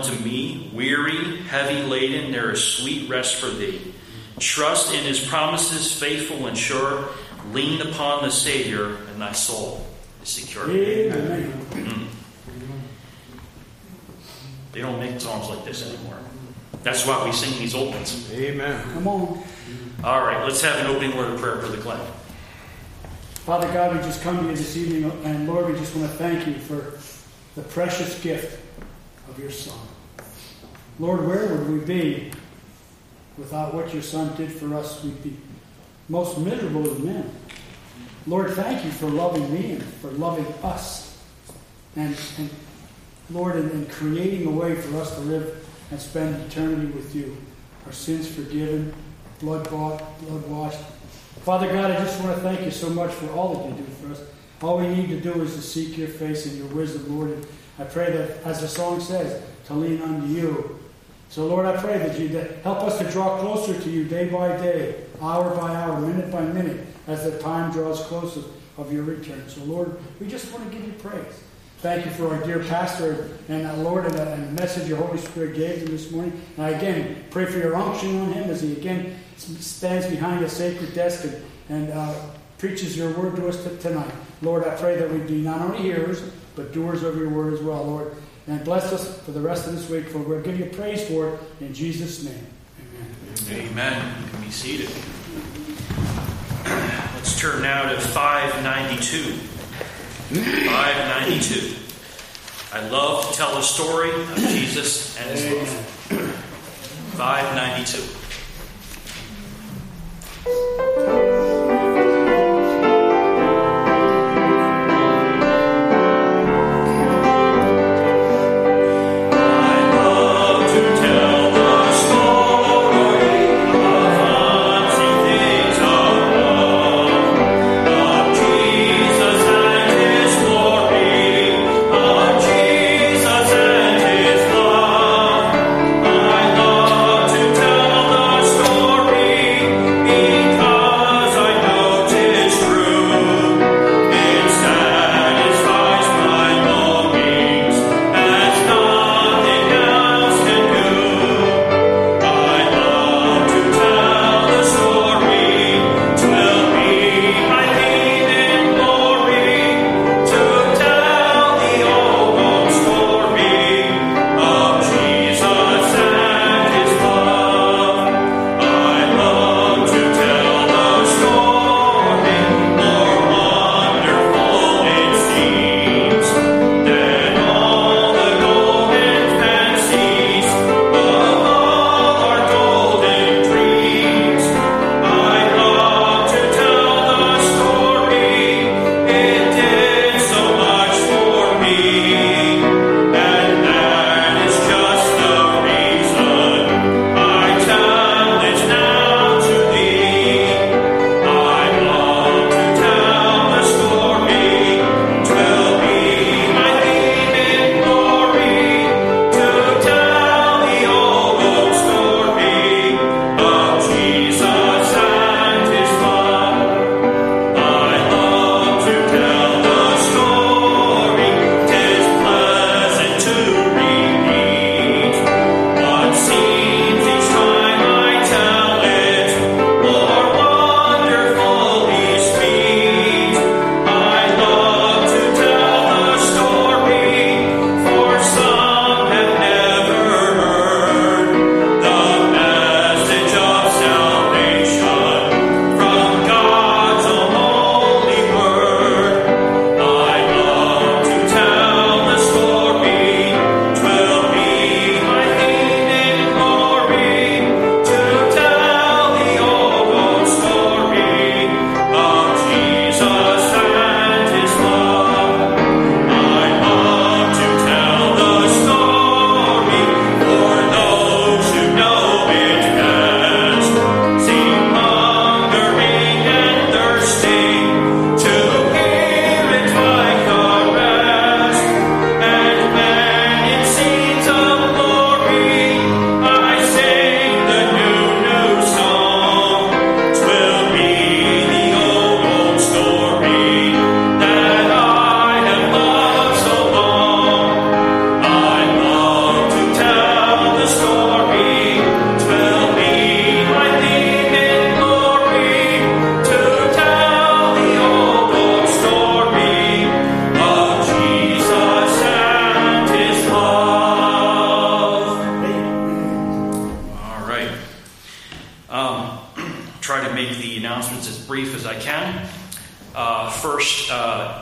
unto me, weary, heavy laden, there is sweet rest for thee. Trust in his promises, faithful and sure. Lean upon the Savior, and thy soul is secure. Amen. They don't make songs like this anymore. That's why we sing these old ones. Amen. Come on. All right, let's have an opening word of prayer for the Glen. Father God, we just come to you this evening, and Lord, we just want to thank you for the precious gift of your Son. Lord, where would we be without what your Son did for us? We'd be most miserable of men. Lord, thank you for loving me and for loving us. And Lord, in creating a way for us to live and spend eternity with you. Our sins forgiven, blood bought, blood washed. Father God, I just want to thank you so much for all that you do for us. All we need to do is to seek your face and your wisdom, Lord. And I pray that, as the song says, to lean unto you. So, Lord, I pray that you help us to draw closer to you day by day, hour by hour, minute by minute, as the time draws closer of your return. So, Lord, we just want to give you praise. Thank you for our dear pastor and Lord, and the message your Holy Spirit gave him this morning. And I again pray for your unction on him as he again stands behind a sacred desk and preaches your word to us tonight. Lord, I pray that we be not only hearers, but doers of your word as well, Lord. And bless us for the rest of this week, for we'll give you praise for it in Jesus' name. Amen. Amen. You can be seated. Let's turn now to 592. 592. I love to tell the story of Jesus and his love. 592. Jesus and his love. I love to tell the announcements as brief as I can. First,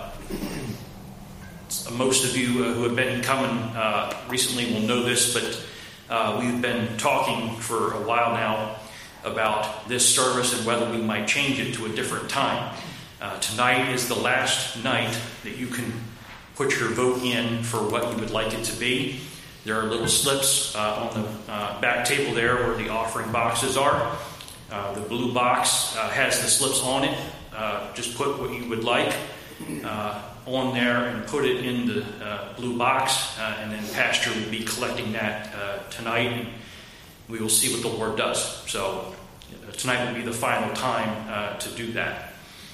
most of you who have been coming recently will know this, but we've been talking for a while now about this service and whether we might change it to a different time. Tonight is the last night that you can put your vote in for what you would like it to be. There are little slips on the back table there where the offering boxes are. The blue box has the slips on it. Just put what you would like on there and put it in the blue box, and then Pastor will be collecting that tonight, and we will see what the Lord does. So tonight will be the final time to do that.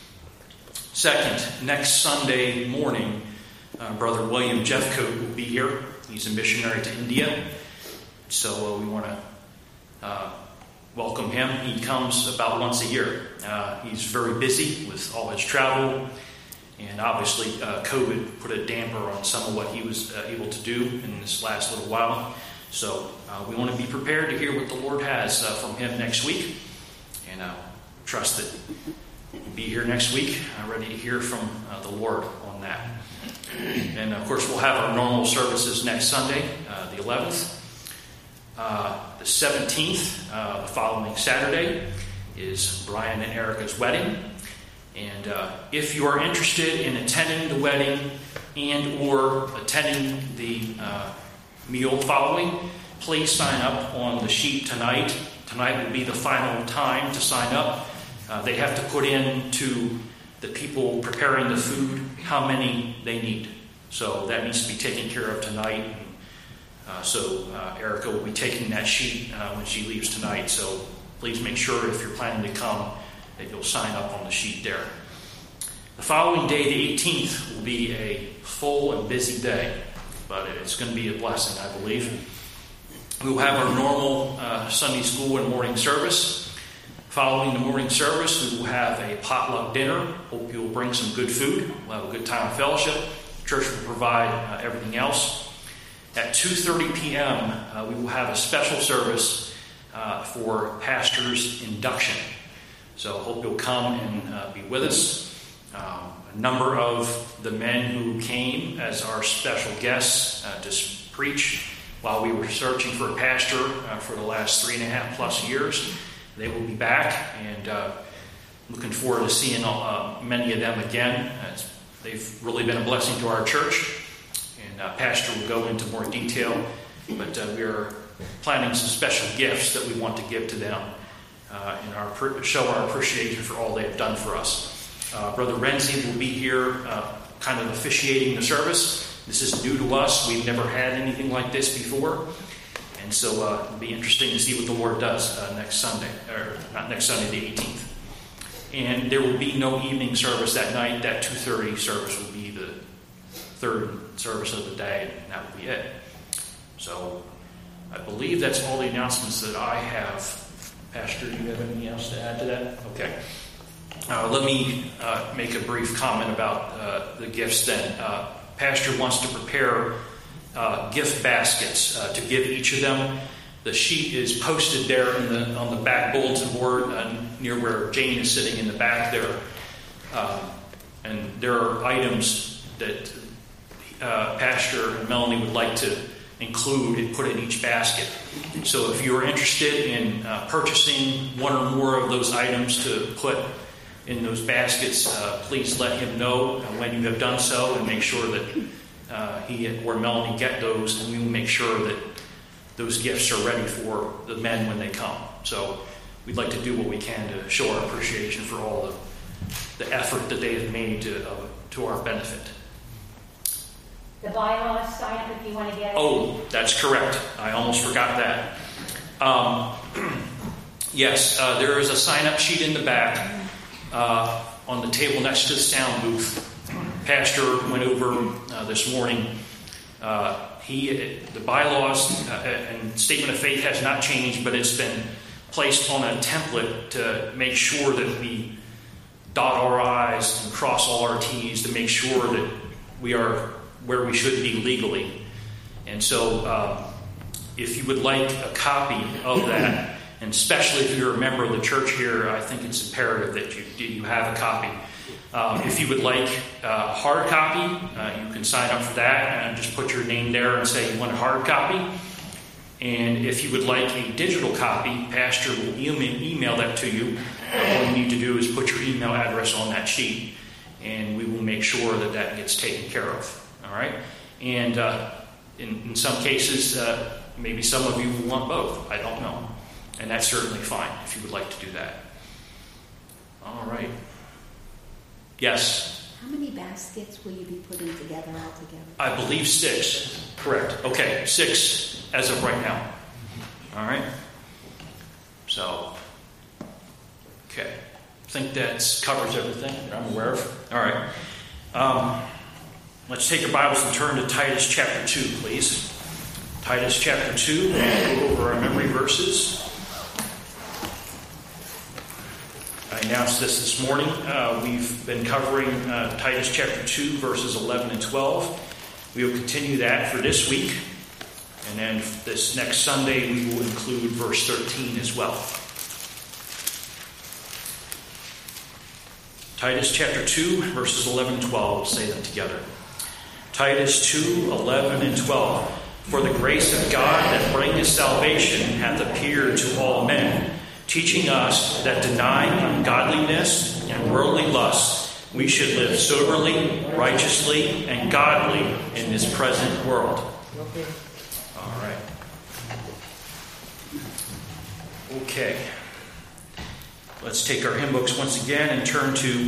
Second, next Sunday morning, Brother William Jeffcoat will be here. He's a missionary to India, so we want to welcome him. He comes about once a year. He's very busy with all his travel, and obviously COVID put a damper on some of what he was able to do in this last little while. So we want to be prepared to hear what the Lord has from him next week, and trust that we'll be here next week, ready to hear from the Lord on that. And of course, we'll have our normal services next Sunday, the 11th. The 17th, the following Saturday, is Brian and Erica's wedding. And if you are interested in attending the wedding and or attending the meal following, please sign up on the sheet tonight. Tonight will be the final time to sign up. They have to put in to the people preparing the food how many they need. So that needs to be taken care of tonight. So Erica will be taking that sheet when she leaves tonight. So please make sure if you're planning to come that you'll sign up on the sheet there. The following day, the 18th, will be a full and busy day, but it's going to be a blessing, I believe. We will have our normal Sunday school and morning service. Following the morning service, we will have a potluck dinner. Hope you'll bring some good food. We'll have a good time of fellowship. The church will provide everything else. At 2:30 p.m., we will have a special service for pastor's induction. So hope you'll come and be with us. A number of the men who came as our special guests to preach while we were searching for a pastor for the last 3.5 plus years, they will be back, and looking forward to seeing many of them again. They've really been a blessing to our church, and Pastor will go into more detail, but we are planning some special gifts that we want to give to them and show our appreciation for all they have done for us. Brother Renzi will be here kind of officiating the service. This is new to us. We've never had anything like this before. And so it'll be interesting to see what the Lord does next Sunday, or not next Sunday, the 18th. And there will be no evening service that night. That 2:30 service will be the third service of the day, and that will be it. So I believe that's all the announcements that I have. Pastor, do you have anything else to add to that? Okay. Let me make a brief comment about the gifts then. Pastor wants to prepare gift baskets to give each of them. The sheet is posted there on the back bulletin board near where Jane is sitting in the back there. And there are items that Pastor and Melanie would like to include and put in each basket. So if you're interested in purchasing one or more of those items to put in those baskets, please let him know when you have done so, and make sure that he or Melanie get those, and we will make sure that those gifts are ready for the men when they come. So we'd like to do what we can to show our appreciation for all the effort that they have made to our benefit. The bylaws, sign up if you want to get it. Oh, that's correct. I almost forgot that. Yes, there is a sign-up sheet in the back on the table next to the sound booth. Pastor went over this morning. The bylaws and statement of faith has not changed, but it's been placed on a template to make sure that we dot our I's and cross all our T's to make sure that we are where we should be legally. And so if you would like a copy of that, And especially if you're a member of the church here, I think it's imperative that you have a copy. If you would like a hard copy, you can sign up for that and just put your name there and say you want a hard copy. And if you would like a digital copy, Pastor will email that to you. All you need to do is put your email address on that sheet, and we will make sure that that gets taken care of. All right? And in some cases, maybe some of you will want both. I don't know. And that's certainly fine if you would like to do that. All right. Yes? How many baskets will you be putting together altogether? I believe 6. Correct. Okay, 6 as of right now. All right? So, okay. I think that covers everything that I'm aware of. All right. Let's take your Bibles and turn to Titus chapter 2, please. Titus chapter 2, we'll go over our memory verses. I announced this morning. We've been covering Titus chapter 2, verses 11 and 12. We will continue that for this week. And then this next Sunday, we will include verse 13 as well. Titus chapter 2, verses 11 and 12. We'll say them together. Titus 2, 11 and 12. For the grace of God that bringeth salvation hath appeared to all men, teaching us that denying ungodliness and worldly lust, we should live soberly, righteously, and godly in this present world. All right. Okay. Let's take our hymn books once again and turn to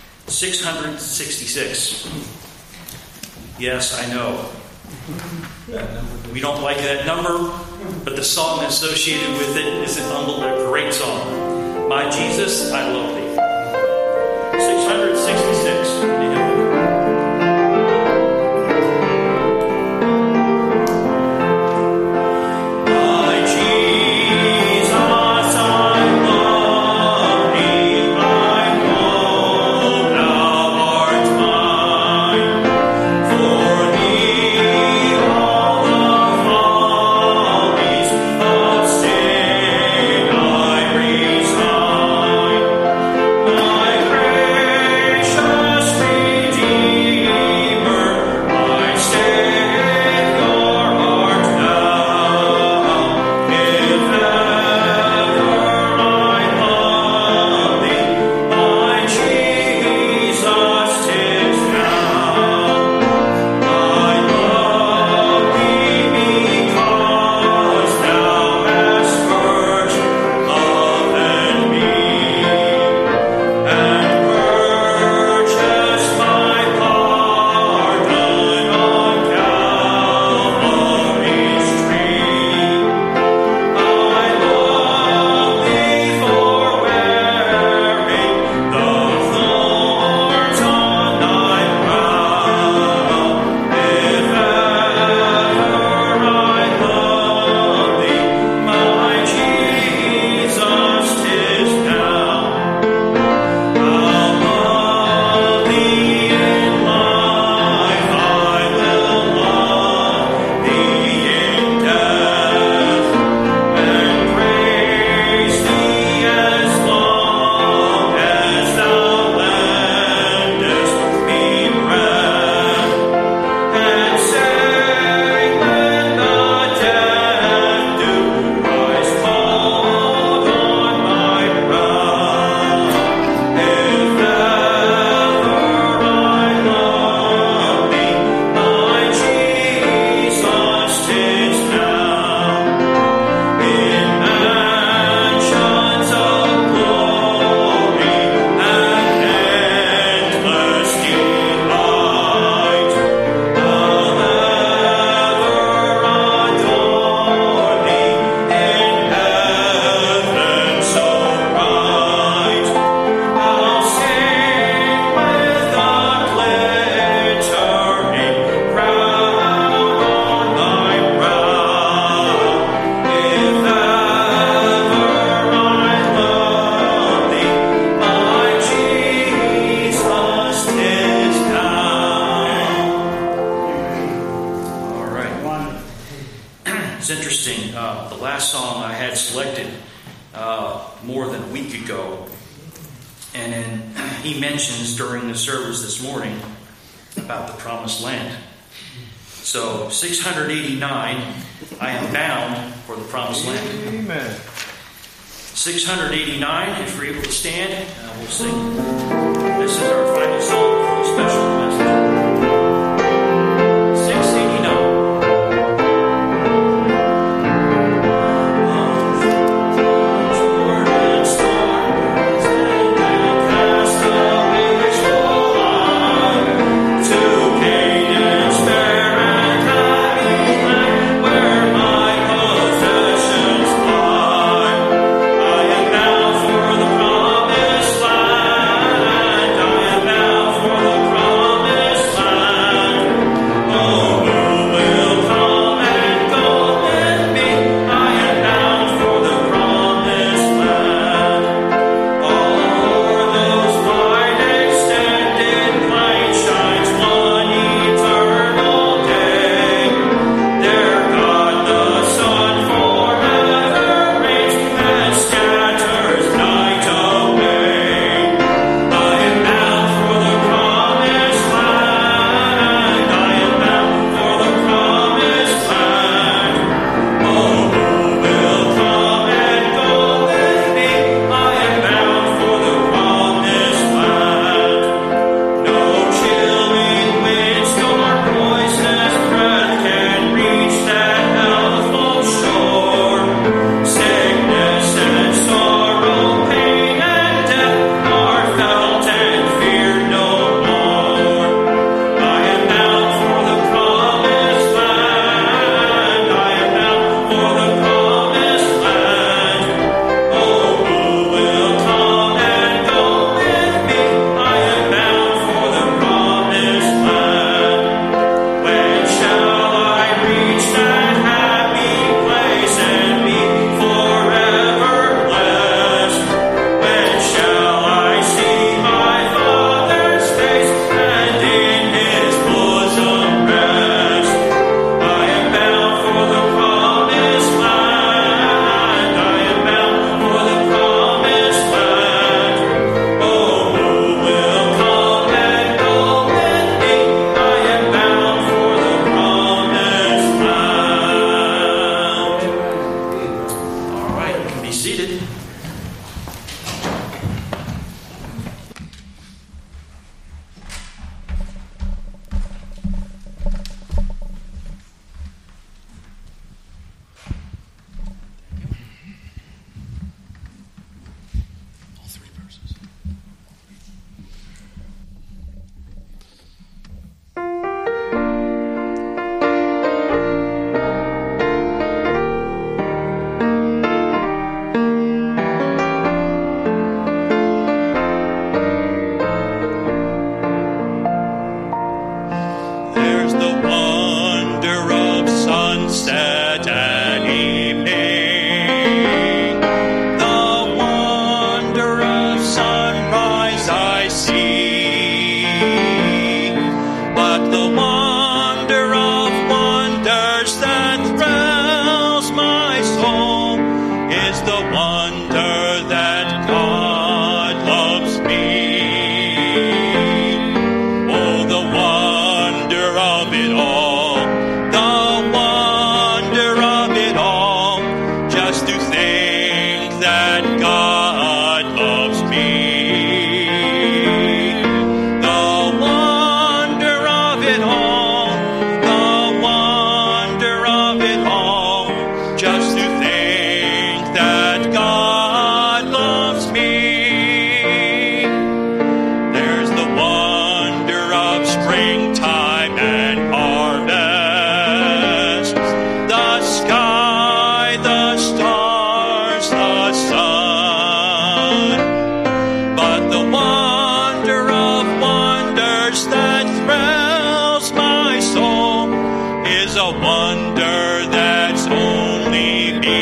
666. Yes, I know. We don't like that number, but the song associated with it is a great song. My Jesus, I love thee. 666. more than a week ago. And then he mentions during the service this morning about the promised land. So 689, I am bound for the promised land. Amen. 689, if we're able to stand, we'll sing. This is our final song for the special message. 689. is a wonder that's only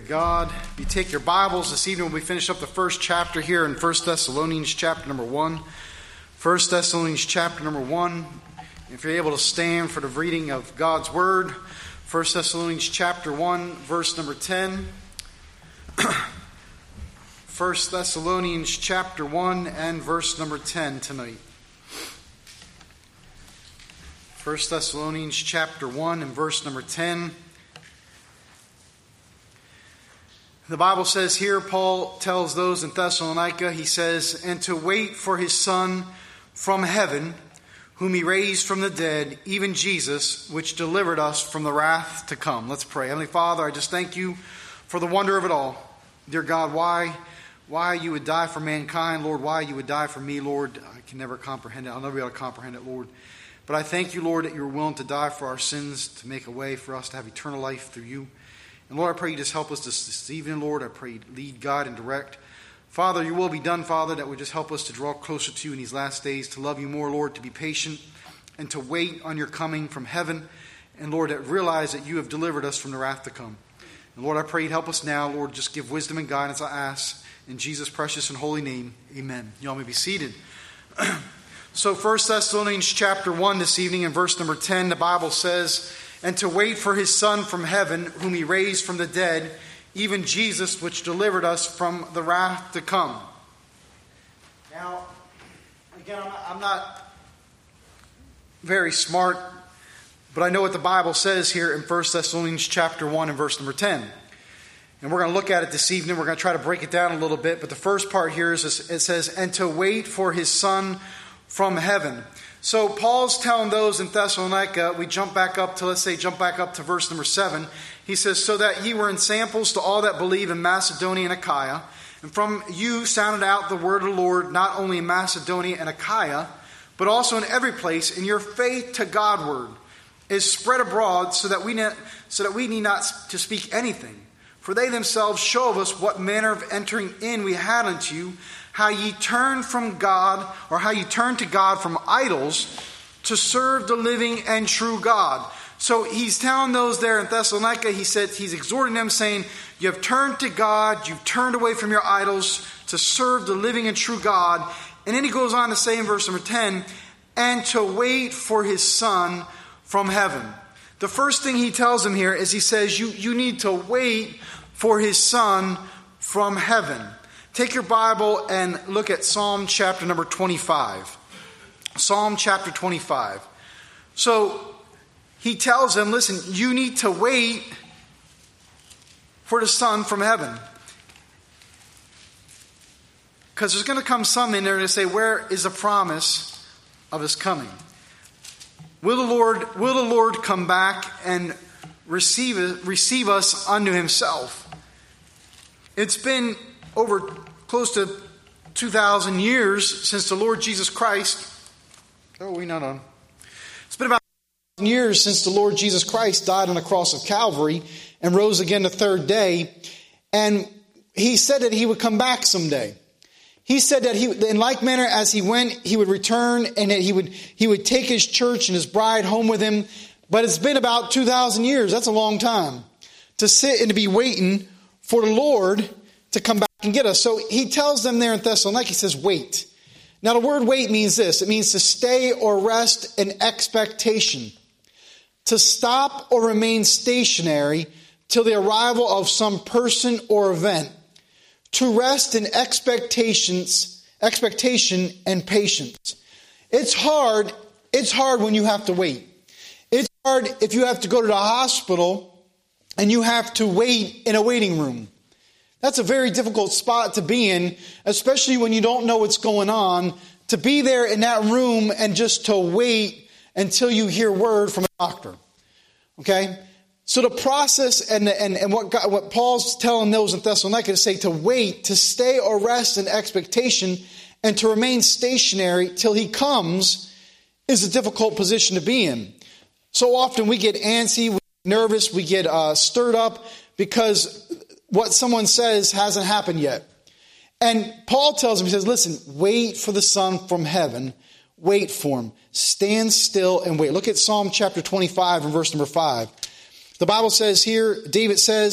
God. If you take your Bibles this evening, we finish up the first chapter here in 1 Thessalonians chapter number 1. 1 Thessalonians chapter number 1. If you're able to stand for the reading of God's Word, 1 Thessalonians chapter 1, verse number 10. 1 Thessalonians chapter 1 and verse number 10 tonight. 1 Thessalonians chapter 1 and verse number 10. The Bible says here, Paul tells those in Thessalonica, he says, "And to wait for his Son from heaven, whom he raised from the dead, even Jesus, which delivered us from the wrath to come." Let's pray. Heavenly Father, I just thank you for the wonder of it all. Dear God, why you would die for mankind, Lord, why you would die for me, Lord, I can never comprehend it. I'll never be able to comprehend it, Lord. But I thank you, Lord, that you were willing to die for our sins, to make a way for us to have eternal life through you. And Lord, I pray you just help us this evening, Lord. I pray you lead, guide, and direct. Father, your will be done, Father, that would just help us to draw closer to you in these last days, to love you more, Lord, to be patient, and to wait on your coming from heaven. And Lord, to realize that you have delivered us from the wrath to come. And Lord, I pray you'd help us now, Lord, just give wisdom and guidance, I ask. In Jesus' precious and holy name, amen. You all may be seated. So 1 Thessalonians chapter 1 this evening in verse number 10, the Bible says, "And to wait for his Son from heaven, whom he raised from the dead, even Jesus, which delivered us from the wrath to come." Now, again, I'm not very smart, but I know what the Bible says here in 1 Thessalonians chapter 1 and verse number 10. And we're going to look at it this evening. We're going to try to break it down a little bit. But the first part here is it says, "And to wait for his Son from heaven." So Paul's telling those in Thessalonica, we jump back up to verse number 7. He says, "So that ye were ensamples to all that believe in Macedonia and Achaia. And from you sounded out the word of the Lord, not only in Macedonia and Achaia, but also in every place. And your faith to Godward is spread abroad, so that we need not to speak anything. For they themselves show of us what manner of entering in we had unto you, how ye turned from God, or how ye turned to God from idols to serve the living and true God." So he's telling those there in Thessalonica, he's exhorting them saying, you have turned to God, you've turned away from your idols to serve the living and true God. And then he goes on to say in verse number 10, "And to wait for his Son from heaven." The first thing he tells them here is he says, you need to wait for his Son from heaven. Take your Bible and look at Psalm chapter number 25. Psalm chapter 25. So he tells them, listen, you need to wait for the Son from heaven. Because there's going to come some in there to say, where is the promise of his coming? Will the Lord come back and receive us unto himself? It's been over close to 2,000 years since the Lord Jesus Christ. It's been about 2,000 years since the Lord Jesus Christ died on the cross of Calvary and rose again the third day. And he said that he would come back someday. He said that in like manner as he went, he would return, and that he would take his church and his bride home with him. But it's been about 2,000 years. That's a long time to sit and to be waiting for the Lord to come back and get us. So he tells them there in Thessalonica, he says, wait. Now the word wait means this. It means to stay or rest in expectation. To stop or remain stationary till the arrival of some person or event. To rest in expectation and patience. It's hard when you have to wait. It's hard if you have to go to the hospital and you have to wait in a waiting room. That's a very difficult spot to be in, especially when you don't know what's going on, to be there in that room and just to wait until you hear word from a doctor. Okay? So the process and what Paul's telling those in Thessalonica to say to wait, to stay or rest in expectation, and to remain stationary till he comes is a difficult position to be in. So often we get antsy, we get nervous, we get stirred up because what someone says hasn't happened yet. And Paul tells him, he says, listen, wait for the Son from heaven. Wait for him. Stand still and wait. Look at Psalm chapter 25 and verse number 5. The Bible says here, David says,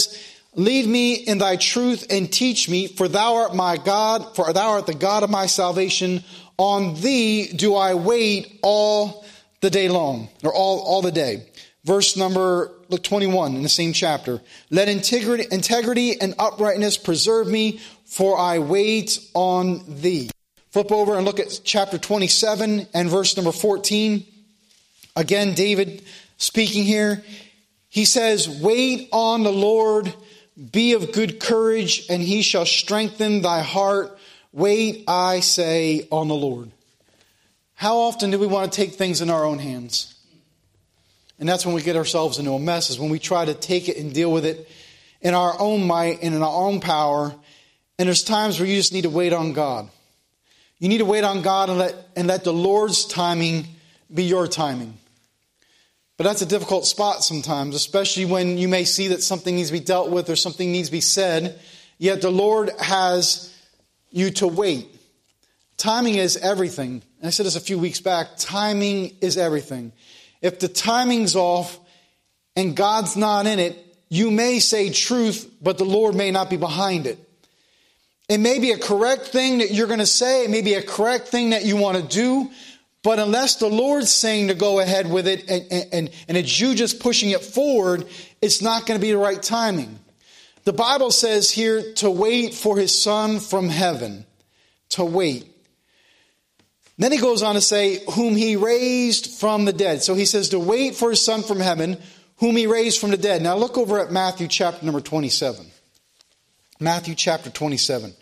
Lead me in thy truth and teach me, for thou art my God, for thou art the God of my salvation. On thee do I wait all the day long, or all the day. Verse number 21 in the same chapter. Let integrity and uprightness preserve me, for I wait on thee. Flip over and look at chapter 27 and verse number 14. Again, David speaking here. He says, wait on the Lord, be of good courage, and he shall strengthen thy heart. Wait, I say, on the Lord. How often do we want to take things in our own hands? And that's when we get ourselves into a mess, is when we try to take it and deal with it in our own might and in our own power. And there's times where you just need to wait on God. You need to wait on God and let the Lord's timing be your timing. But that's a difficult spot sometimes, especially when you may see that something needs to be dealt with or something needs to be said, yet the Lord has you to wait. Timing is everything. And I said this a few weeks back. Timing is everything. If the timing's off and God's not in it, you may say truth, but the Lord may not be behind it. It may be a correct thing that you're going to say. It may be a correct thing that you want to do. But unless the Lord's saying to go ahead with it and it's you just pushing it forward, it's not going to be the right timing. The Bible says here to wait for his Son from heaven. To wait. Then he goes on to say, whom he raised from the dead. So he says to wait for his Son from heaven, whom he raised from the dead. Now look over at Matthew chapter number 27. Matthew chapter 27.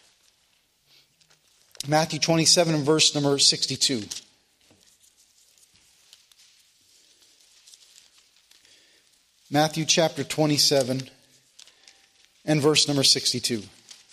Matthew 27 and verse number 62. Matthew chapter 27 and verse number 62.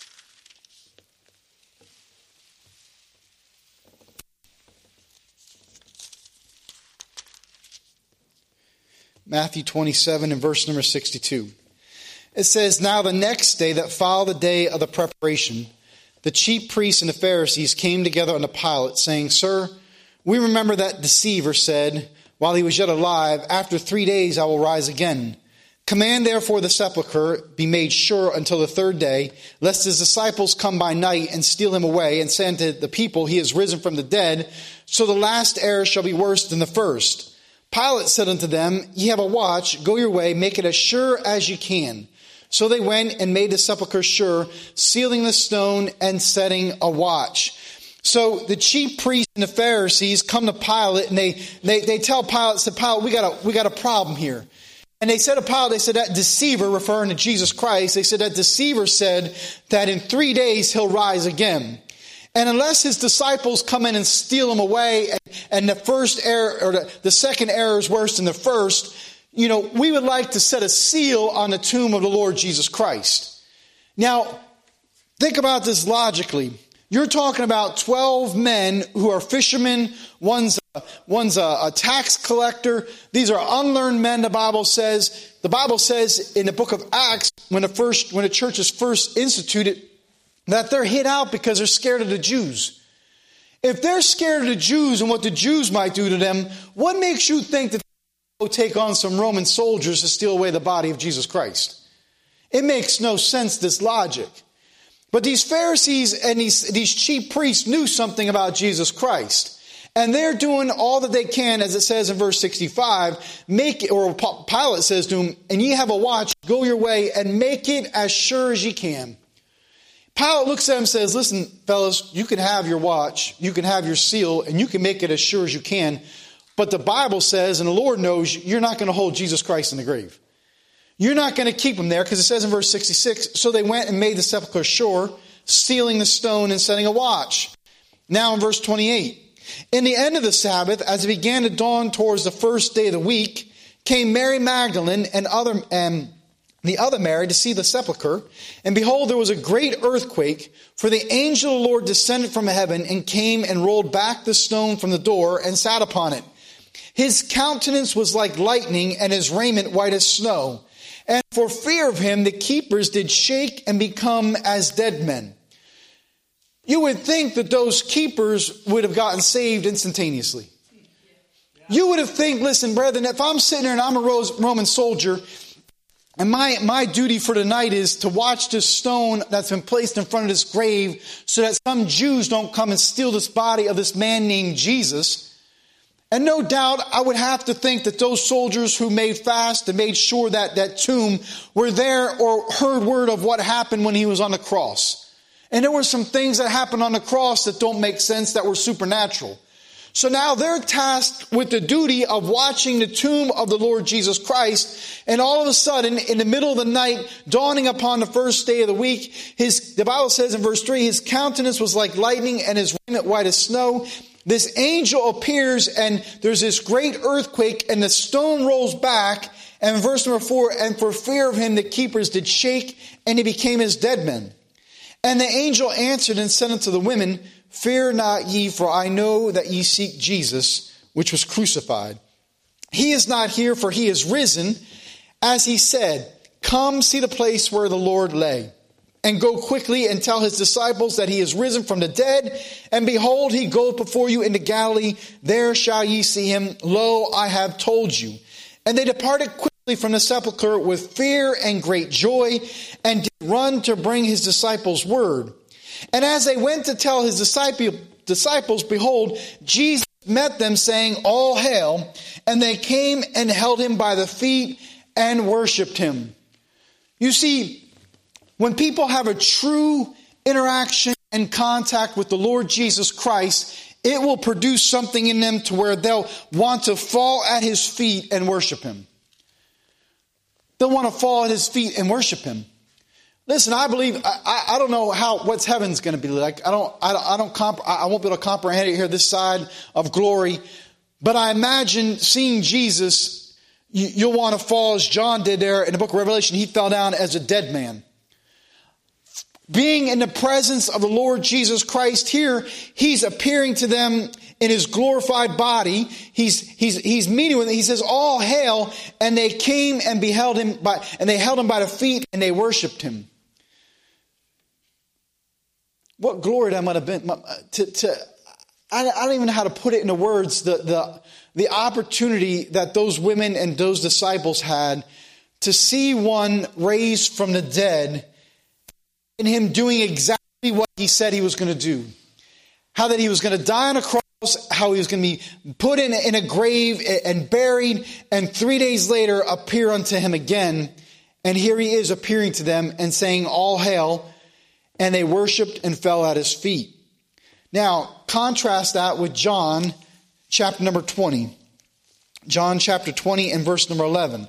Matthew 27 and verse number 62. It says, now the next day that followed the day of the preparation, the chief priests and the Pharisees came together unto Pilate, saying, Sir, we remember that deceiver said, while he was yet alive, after 3 days I will rise again. Command therefore the sepulchre be made sure until the third day, lest his disciples come by night and steal him away, and say unto the people, he is risen from the dead. So the last error shall be worse than the first. Pilate said unto them, ye have a watch, go your way, make it as sure as ye can. So they went and made the sepulchre sure, sealing the stone and setting a watch. So the chief priests and the Pharisees come to Pilate and they tell Pilate, said, Pilate, we got a problem here. And they said to Pilate, they said that deceiver, referring to Jesus Christ, they said that deceiver said that in 3 days he'll rise again. And unless his disciples come in and steal him away, and the first error or the second error is worse than the first, we would like to set a seal on the tomb of the Lord Jesus Christ. Now, think about this logically. You're talking about 12 men who are fishermen. One's a tax collector. These are unlearned men, the Bible says. The Bible says in the book of Acts, when the church is first instituted, that they're hid out because they're scared of the Jews. If they're scared of the Jews and what the Jews might do to them, what makes you think that they'll take on some Roman soldiers to steal away the body of Jesus Christ? It makes no sense, this logic. But these Pharisees and these chief priests knew something about Jesus Christ. And they're doing all that they can, as it says in verse 65, Pilate says to them, and ye have a watch, go your way and make it as sure as ye can. Pilate looks at him and says, listen, fellas, you can have your watch, you can have your seal, and you can make it as sure as you can. But the Bible says, and the Lord knows, you're not going to hold Jesus Christ in the grave. You're not going to keep him there, because it says in verse 66, so they went and made the sepulchre sure, sealing the stone and setting a watch. Now in verse 28, in the end of the Sabbath, as it began to dawn towards the first day of the week, came Mary Magdalene and the other Mary to see the sepulchre. And behold, there was a great earthquake, for the angel of the Lord descended from heaven and came and rolled back the stone from the door and sat upon it. His countenance was like lightning, and his raiment white as snow. And for fear of him, the keepers did shake and become as dead men. You would think that those keepers would have gotten saved instantaneously. You would have think, listen, brethren, if I'm sitting there and I'm a Roman soldier, And my duty for tonight is to watch this stone that's been placed in front of this grave so that some Jews don't come and steal this body of this man named Jesus. And no doubt I would have to think that those soldiers who made fast and made sure that that tomb were there or heard word of what happened when he was on the cross. And there were some things that happened on the cross that don't make sense, that were supernatural. So now they're tasked with the duty of watching the tomb of the Lord Jesus Christ. And all of a sudden, in the middle of the night, dawning upon the first day of the week, the Bible says in verse 3, his countenance was like lightning and his raiment white as snow. This angel appears and there's this great earthquake and the stone rolls back. And verse number 4, and for fear of him the keepers did shake and he became as dead men. And the angel answered and said unto the women, fear not ye, for I know that ye seek Jesus, which was crucified. He is not here, for he is risen. As he said, come see the place where the Lord lay. And go quickly and tell his disciples that he is risen from the dead. And behold, he goeth before you into Galilee. There shall ye see him. Lo, I have told you. And they departed quickly from the sepulchre with fear and great joy, and did run to bring his disciples word. And as they went to tell his disciples, behold, Jesus met them, saying, all hail. And they came and held him by the feet and worshipped him. You see, when people have a true interaction and contact with the Lord Jesus Christ, it will produce something in them to where they'll want to fall at his feet and worship him. They'll want to fall at his feet and worship him. Listen, I believe, I don't know what's heaven's going to be like. I won't be able to comprehend it here this side of glory. But I imagine seeing Jesus, you'll want to fall as John did there in the book of Revelation. He fell down as a dead man. Being in the presence of the Lord Jesus Christ here, he's appearing to them in his glorified body. He's meeting with them. He says, all hail. And they came and beheld him and they held him by the feet and they worshiped him. What glory that might have been I don't even know how to put it into words. The opportunity that those women and those disciples had to see one raised from the dead, and him doing exactly what he said he was going to do. How that he was going to die on a cross, how he was going to be put in a grave and buried, and 3 days later appear unto him again. And here he is appearing to them and saying, all hail. And they worshiped and fell at his feet. Now, contrast that with John chapter number 20. John chapter 20 and verse number 11.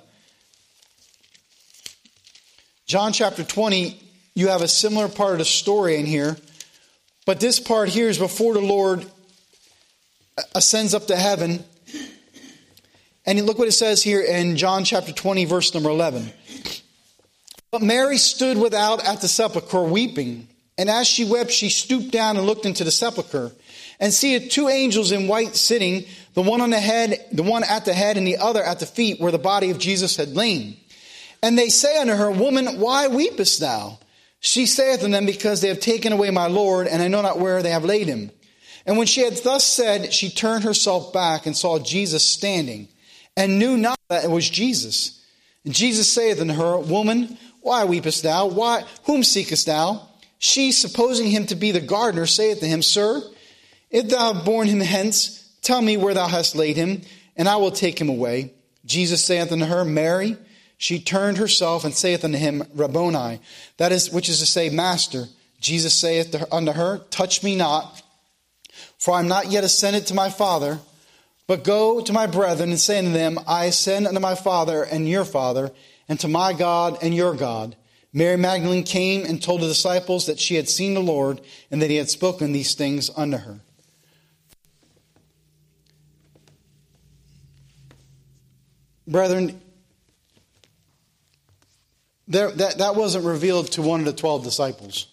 John chapter 20, you have a similar part of the story in here. But this part here is before the Lord ascends up to heaven. And look what it says here in John chapter 20, verse number 11. But Mary stood without at the sepulchre weeping. And as she wept, she stooped down and looked into the sepulchre. And seeth two angels in white sitting, the one at the head and the other at the feet, where the body of Jesus had lain. And they say unto her, Woman, why weepest thou? She saith unto them, Because they have taken away my Lord, and I know not where they have laid him. And when she had thus said, she turned herself back and saw Jesus standing, and knew not that it was Jesus. And Jesus saith unto her, Woman, why weepest thou? Whom seekest thou? She, supposing him to be the gardener, saith to him, Sir, if thou have borne him hence, tell me where thou hast laid him, and I will take him away. Jesus saith unto her, Mary. She turned herself and saith unto him, Rabboni, that is, which is to say, Master. Jesus saith unto her, Touch me not, for I am not yet ascended to my Father, but go to my brethren and say unto them, I ascend unto my Father and your Father, and to my God and your God. Mary Magdalene came and told the disciples that she had seen the Lord, and that he had spoken these things unto her. Brethren, that wasn't revealed to one of the 12 disciples.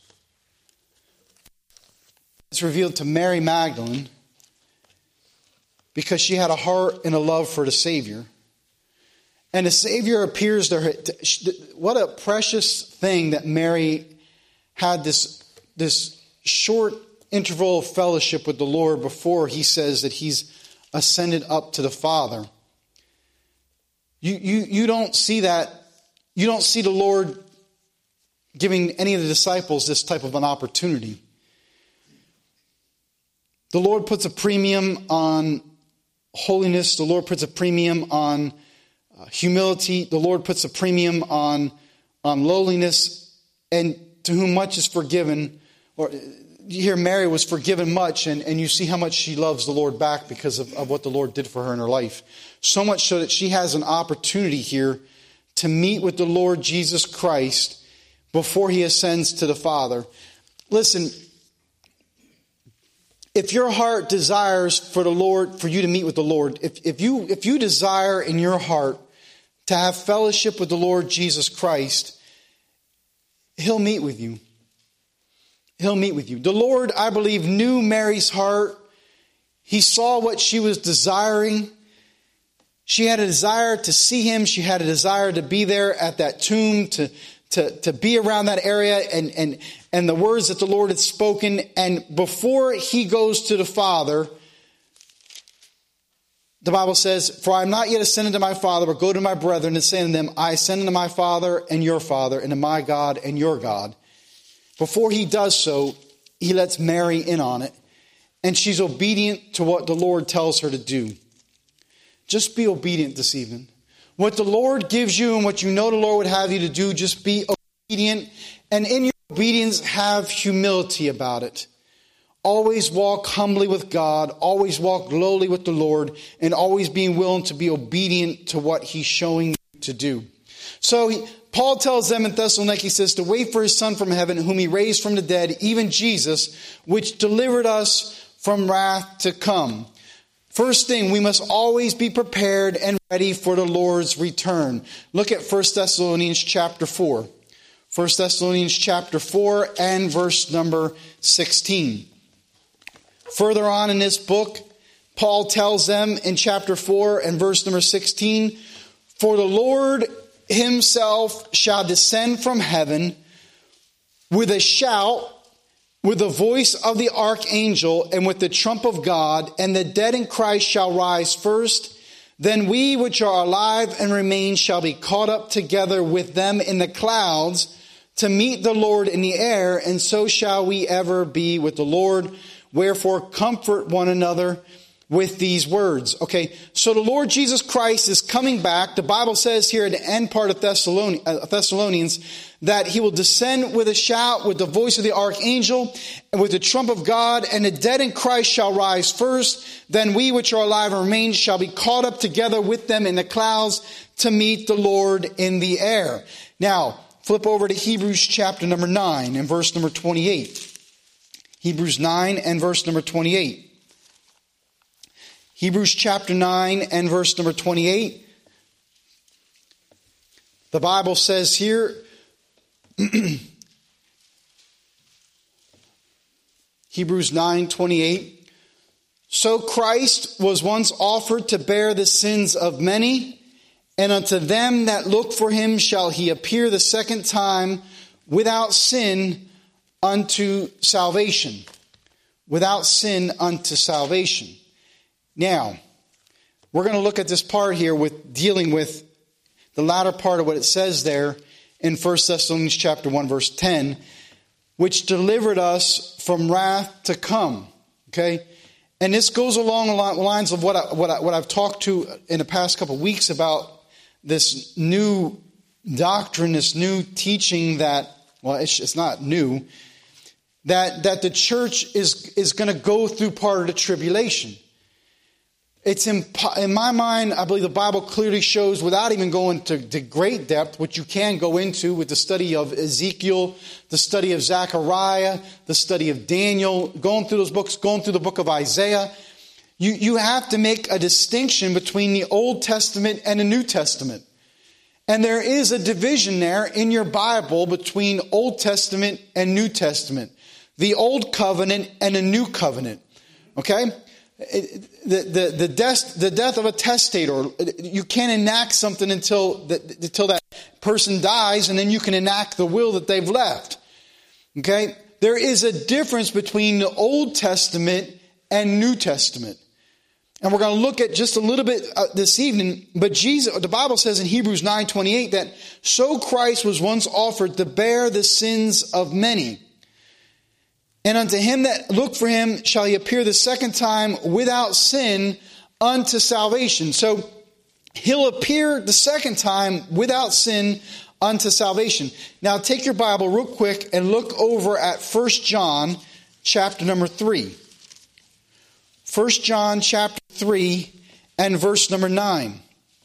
It's revealed to Mary Magdalene because she had a heart and a love for the Savior. And the Savior appears to her. What a precious thing that Mary had this short interval of fellowship with the Lord before he says that he's ascended up to the Father. You don't see that. you don't see the Lord giving any of the disciples this type of an opportunity. The Lord puts a premium on holiness. The Lord puts a premium on humility. The Lord puts a premium on lowliness. And to whom much is forgiven, or you hear Mary was forgiven much, and you see how much she loves the Lord back because of what the Lord did for her in her life. So much so that she has an opportunity here to meet with the Lord Jesus Christ before he ascends to the Father. Listen, if your heart desires for the Lord, for you to meet with the Lord, if you desire in your heart to have fellowship with the Lord Jesus Christ, he'll meet with you. He'll meet with you. The Lord, I believe, knew Mary's heart. He saw what she was desiring. She had a desire to see him. She had a desire to be there at that tomb, to be around that area and the words that the Lord had spoken. And before he goes to the Father, the Bible says, "For I am not yet ascended to my Father, but go to my brethren and say to them, I ascend unto my Father and your Father, and to my God and your God." Before he does so, he lets Mary in on it, and she's obedient to what the Lord tells her to do. Just be obedient this evening. What the Lord gives you and what you know the Lord would have you to do, just be obedient. And in your obedience, have humility about it. Always walk humbly with God. Always walk lowly with the Lord. And always being willing to be obedient to what he's showing you to do. So Paul tells them in Thessalonica, he says, to wait for his Son from heaven, whom he raised from the dead, even Jesus, which delivered us from wrath to come. First thing, we must always be prepared and ready for the Lord's return. Look at 1 Thessalonians chapter 4. 1 Thessalonians chapter 4 and verse number 16. Further on in this book, Paul tells them in chapter 4 and verse number 16, "For the Lord himself shall descend from heaven with a shout, with the voice of the archangel, and with the trump of God, and the dead in Christ shall rise first. Then we which are alive and remain shall be caught up together with them in the clouds to meet the Lord in the air, and so shall we ever be with the Lord. Wherefore comfort one another with these words." Okay, so the Lord Jesus Christ is coming back. The Bible says here at the end part of Thessalonians that he will descend with a shout, with the voice of the archangel, and with the trump of God, and the dead in Christ shall rise first. Then we which are alive and remain shall be caught up together with them in the clouds to meet the Lord in the air. Now, flip over to Hebrews chapter number 9 and verse number 28. Hebrews 9 and verse number 28. Hebrews chapter 9 and verse number 28. The Bible says here, Hebrews 9:28. "So Christ was once offered to bear the sins of many, and unto them that look for him shall he appear the second time without sin unto salvation." Without sin unto salvation. Now, we're going to look at this part here with dealing with the latter part of what it says there in 1 Thessalonians chapter 1 verse 10, which delivered us from wrath to come. Okay? And this goes along the lines of what I've talked to in the past couple of weeks about this new doctrine, this new teaching that, well, it's not new, that the church is going to go through part of the tribulation. It's in my mind, I believe the Bible clearly shows, without even going to great depth, which you can go into with the study of Ezekiel, the study of Zechariah, the study of Daniel, going through those books, going through the book of Isaiah. You have to make a distinction between the Old Testament and the New Testament. And there is a division there in your Bible between Old Testament and New Testament. The Old Covenant and the New Covenant. Okay? The death of a testator. You can't enact something until that person dies, and then you can enact the will that they've left. Okay? There is a difference between the Old Testament and New Testament. And we're going to look at just a little bit this evening. But Jesus, the Bible says in Hebrews 9:28 that so Christ was once offered to bear the sins of many. And unto him that look for him shall he appear the second time without sin unto salvation. So he'll appear the second time without sin unto salvation. Now take your Bible real quick and look over at 1 John chapter number 3. 1 John chapter 3 and verse number 9.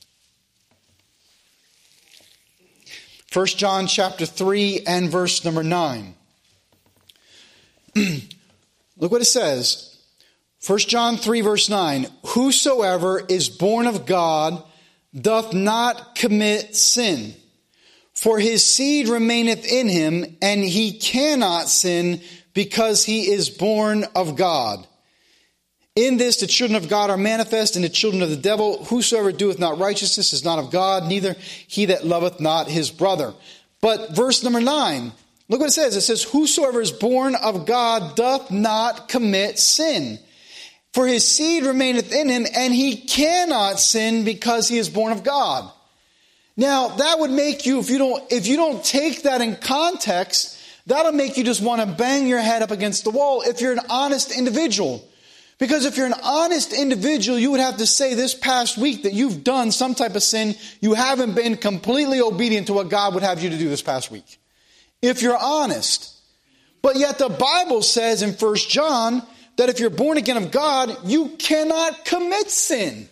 1 John chapter 3 and verse number 9. Look what it says. 1 John 3 verse 9. Whosoever is born of God doth not commit sin, for his seed remaineth in him, and he cannot sin because he is born of God. In this the children of God are manifest, and the children of the devil. Whosoever doeth not righteousness is not of God, neither he that loveth not his brother. But verse number 9, look what it says. It says, whosoever is born of God doth not commit sin, for his seed remaineth in him, and he cannot sin because he is born of God. Now that would make you, if you don't take that in context, that'll make you just want to bang your head up against the wall if you're an honest individual. Because if you're an honest individual, you would have to say this past week that you've done some type of sin. You haven't been completely obedient to what God would have you to do this past week. If you're honest. But yet the Bible says in 1 John that if you're born again of God, you cannot commit sin.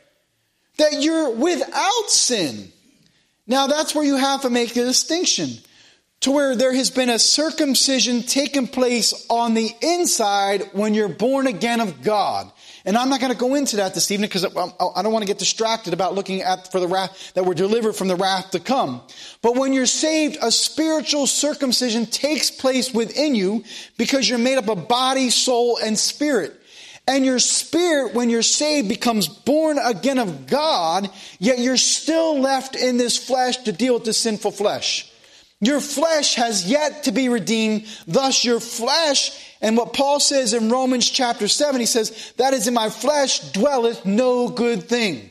That you're without sin. Now that's where you have to make a distinction. To where there has been a circumcision taking place on the inside when you're born again of God. And I'm not going to go into that this evening because I don't want to get distracted about looking at for the wrath that we're delivered from the wrath to come. But when you're saved, a spiritual circumcision takes place within you because you're made up of body, soul, and spirit. And your spirit, when you're saved, becomes born again of God, yet you're still left in this flesh to deal with the sinful flesh. Your flesh has yet to be redeemed. Thus your flesh, and what Paul says in Romans chapter 7, he says, that is in my flesh dwelleth no good thing.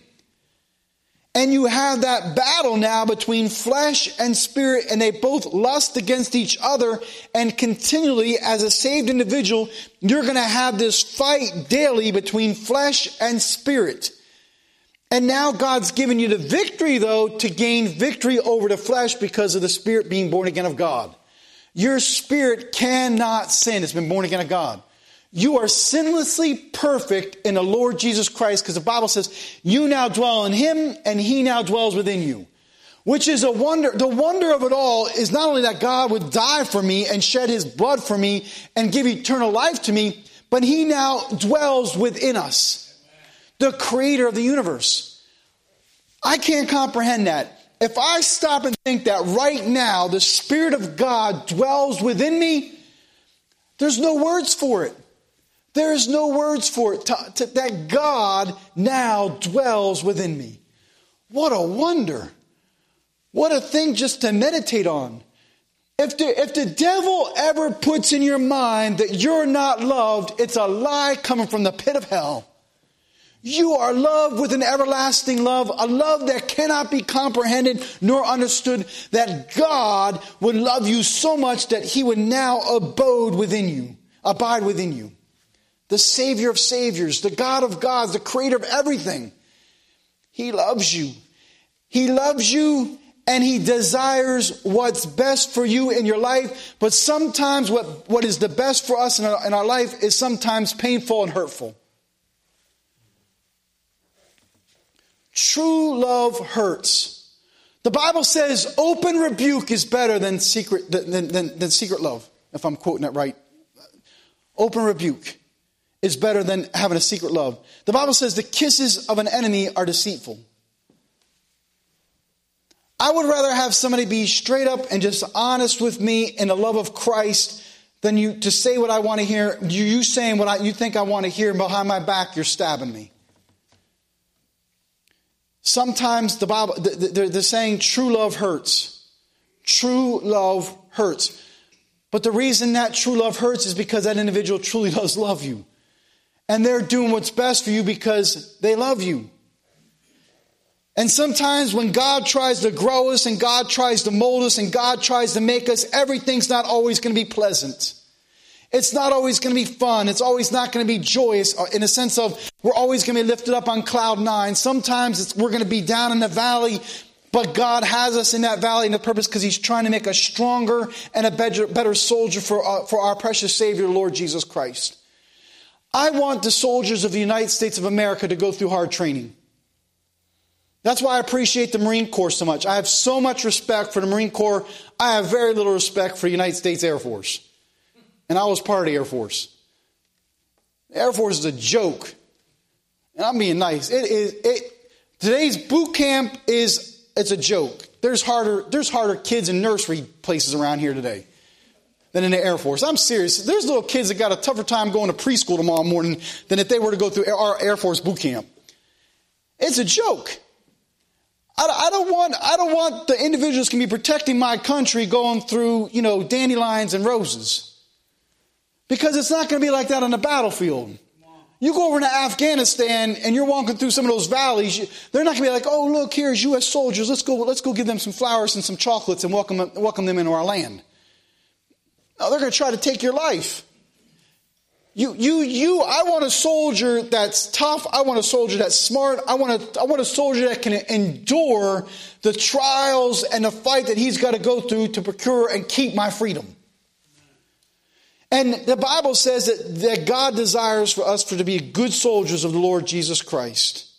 And you have that battle now between flesh and spirit, and they both lust against each other. And continually, as a saved individual, you're going to have this fight daily between flesh and spirit. And now God's given you the victory, though, to gain victory over the flesh because of the spirit being born again of God. Your spirit cannot sin. It's been born again of God. You are sinlessly perfect in the Lord Jesus Christ because the Bible says you now dwell in him and he now dwells within you. Which is a wonder. The wonder of it all is not only that God would die for me and shed his blood for me and give eternal life to me, but he now dwells within us. The creator of the universe. I can't comprehend that. If I stop and think that right now the Spirit of God dwells within me, there's no words for it. There is no words for it. That God now dwells within me. What a wonder. What a thing just to meditate on. If the devil ever puts in your mind that you're not loved, it's a lie coming from the pit of hell. You are loved with an everlasting love, a love that cannot be comprehended nor understood, that God would love you so much that he would now abide within you. The Savior of saviors, the God of gods, the creator of everything. He loves you. He loves you and he desires what's best for you in your life. But sometimes what is the best for us in our life is sometimes painful and hurtful. True love hurts. The Bible says open rebuke is better than secret love. If I'm quoting that right. Open rebuke is better than having a secret love. The Bible says the kisses of an enemy are deceitful. I would rather have somebody be straight up and just honest with me in the love of Christ than you to say what I want to hear. You saying what you think I want to hear, and behind my back you're stabbing me. Sometimes the Bible, they're saying true love hurts. True love hurts. But the reason that true love hurts is because that individual truly does love you. And they're doing what's best for you because they love you. And sometimes when God tries to grow us and God tries to mold us and God tries to make us, everything's not always going to be pleasant. It's not always going to be fun. It's always not going to be joyous in a sense of we're always going to be lifted up on cloud 9. Sometimes we're going to be down in the valley, but God has us in that valley in the purpose because He's trying to make us stronger and a better soldier for our precious Savior, Lord Jesus Christ. I want the soldiers of the United States of America to go through hard training. That's why I appreciate the Marine Corps so much. I have so much respect for the Marine Corps. I have very little respect for the United States Air Force. And I was part of the Air Force. The Air Force is a joke. And I'm being nice. Today's boot camp it's a joke. There's harder kids in nursery places around here today than in the Air Force. I'm serious. There's little kids that got a tougher time going to preschool tomorrow morning than if they were to go through our Air Force boot camp. It's a joke. I don't want the individuals can be protecting my country going through, dandelions and roses. Because it's not going to be like that on the battlefield. You go over to Afghanistan and you're walking through some of those valleys, they're not going to be like, oh, look, here's U.S. soldiers. Let's go give them some flowers and some chocolates and welcome them into our land. No, they're going to try to take your life. I want a soldier that's tough. I want a soldier that's smart. I want a soldier that can endure the trials and the fight that he's got to go through to procure and keep my freedom. And the Bible says that God desires for us to be good soldiers of the Lord Jesus Christ.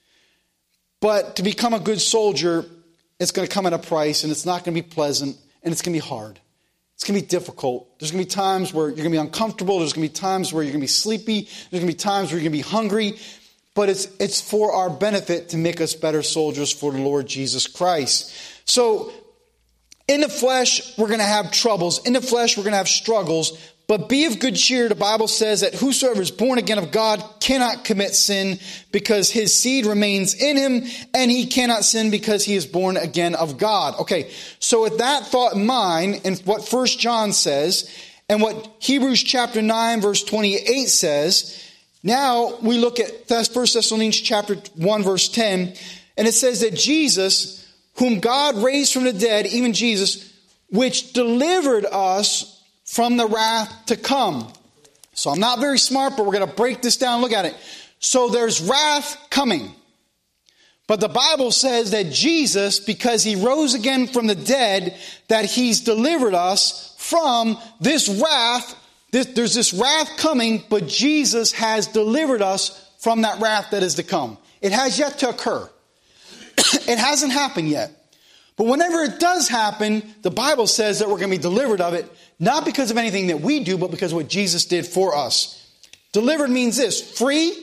But to become a good soldier, it's going to come at a price, and it's not going to be pleasant, and it's going to be hard. It's going to be difficult. There's going to be times where you're going to be uncomfortable. There's going to be times where you're going to be sleepy. There's going to be times where you're going to be hungry. But it's for our benefit to make us better soldiers for the Lord Jesus Christ. So in the flesh, we're going to have troubles. In the flesh, we're going to have struggles. But be of good cheer. The Bible says that whosoever is born again of God cannot commit sin because his seed remains in him, and he cannot sin because he is born again of God. Okay, so with that thought in mind, and what 1 John says, and what Hebrews chapter 9 verse 28 says, now we look at 1 Thessalonians chapter 1 verse 10, and it says that Jesus, whom God raised from the dead, even Jesus, which delivered us from the wrath to come. So I'm not very smart, but we're going to break this down. Look at it. So there's wrath coming. But the Bible says that Jesus, because he rose again from the dead, that he's delivered us from this wrath. There's this wrath coming, but Jesus has delivered us from that wrath that is to come. It has yet to occur. It hasn't happened yet. But whenever it does happen, the Bible says that we're going to be delivered of it, not because of anything that we do, but because of what Jesus did for us. Delivered means this: freed,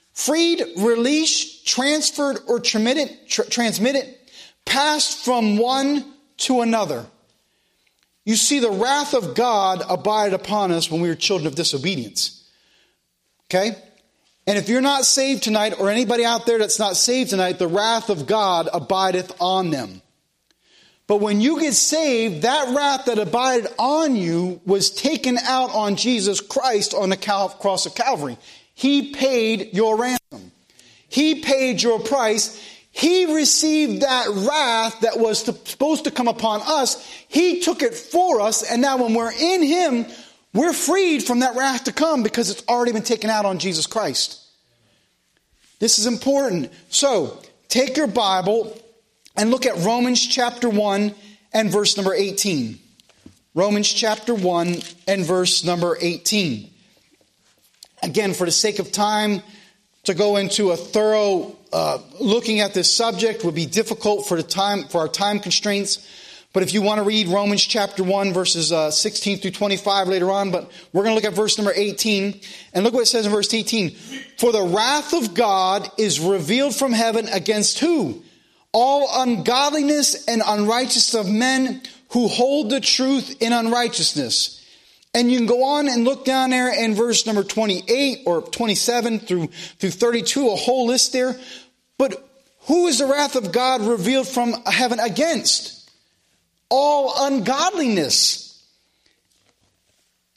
released, transferred, or transmitted, passed from one to another. You see, the wrath of God abided upon us when we were children of disobedience. Okay? And if you're not saved tonight, or anybody out there that's not saved tonight, the wrath of God abideth on them. But when you get saved, that wrath that abided on you was taken out on Jesus Christ on the cross of Calvary. He paid your ransom. He paid your price. He received that wrath that was supposed to come upon us. He took it for us. And now when we're in him, we're freed from that wrath to come because it's already been taken out on Jesus Christ. This is important. So take your Bible and look at Romans chapter 1 and verse number 18. Romans chapter 1 and verse number 18. Again, for the sake of time, to go into a thorough looking at this subject would be difficult for our time constraints. But if you want to read Romans chapter 1 verses 16 through 25 later on, but we're going to look at verse number 18. And look what it says in verse 18. For the wrath of God is revealed from heaven against who? All ungodliness and unrighteousness of men who hold the truth in unrighteousness. And you can go on and look down there in verse number 28 or 27 through 32, a whole list there. But who is the wrath of God revealed from heaven against? All ungodliness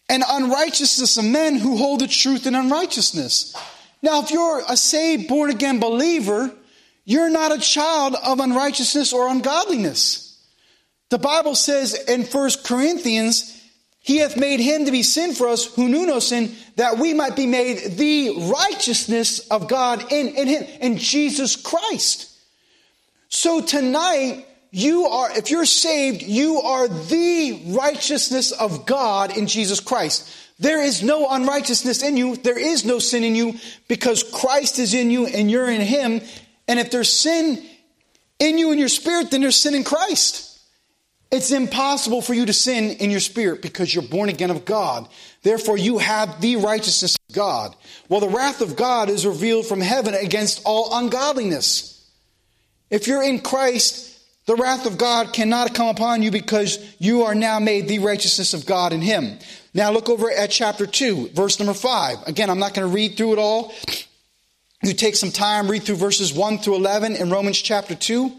and unrighteousness of men who hold the truth in unrighteousness. Now, if you're a saved, born-again believer, you're not a child of unrighteousness or ungodliness. The Bible says in 1 Corinthians, he hath made him to be sin for us who knew no sin, that we might be made the righteousness of God in him, in Jesus Christ. So tonight, if you're saved, you are the righteousness of God in Jesus Christ. There is no unrighteousness in you. There is no sin in you because Christ is in you and you're in him. And if there's sin in you and your spirit, then there's sin in Christ. It's impossible for you to sin in your spirit because you're born again of God. Therefore, you have the righteousness of God. Well, the wrath of God is revealed from heaven against all ungodliness. If you're in Christ, the wrath of God cannot come upon you because you are now made the righteousness of God in him. Now look over at chapter 2, verse number 5. Again, I'm not going to read through it all. You take some time, read through verses 1 through 11 in Romans chapter 2.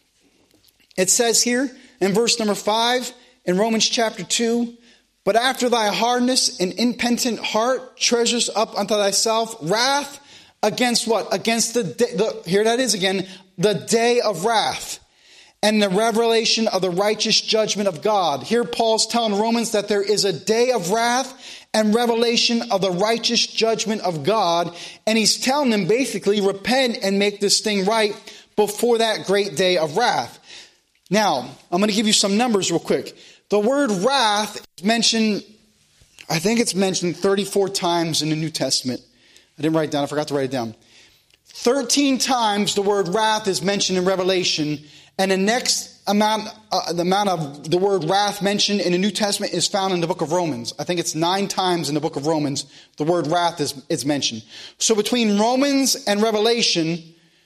It says here in verse number 5 in Romans chapter 2, but after thy hardness and impenitent heart treasures up unto thyself wrath against what? Against here that is again, the day of wrath. And the revelation of the righteous judgment of God. Here Paul's telling Romans that there is a day of wrath and revelation of the righteous judgment of God. And he's telling them basically repent and make this thing right before that great day of wrath. Now, I'm going to give you some numbers real quick. The word wrath is mentioned, I think it's mentioned 34 times in the New Testament. I didn't write it down. I forgot to write it down. 13 times the word wrath is mentioned in Revelation. And the next amount, the amount of the word wrath mentioned in the New Testament is found in the book of Romans. I think it's 9 times in the book of Romans the word wrath is mentioned. So between Romans and Revelation,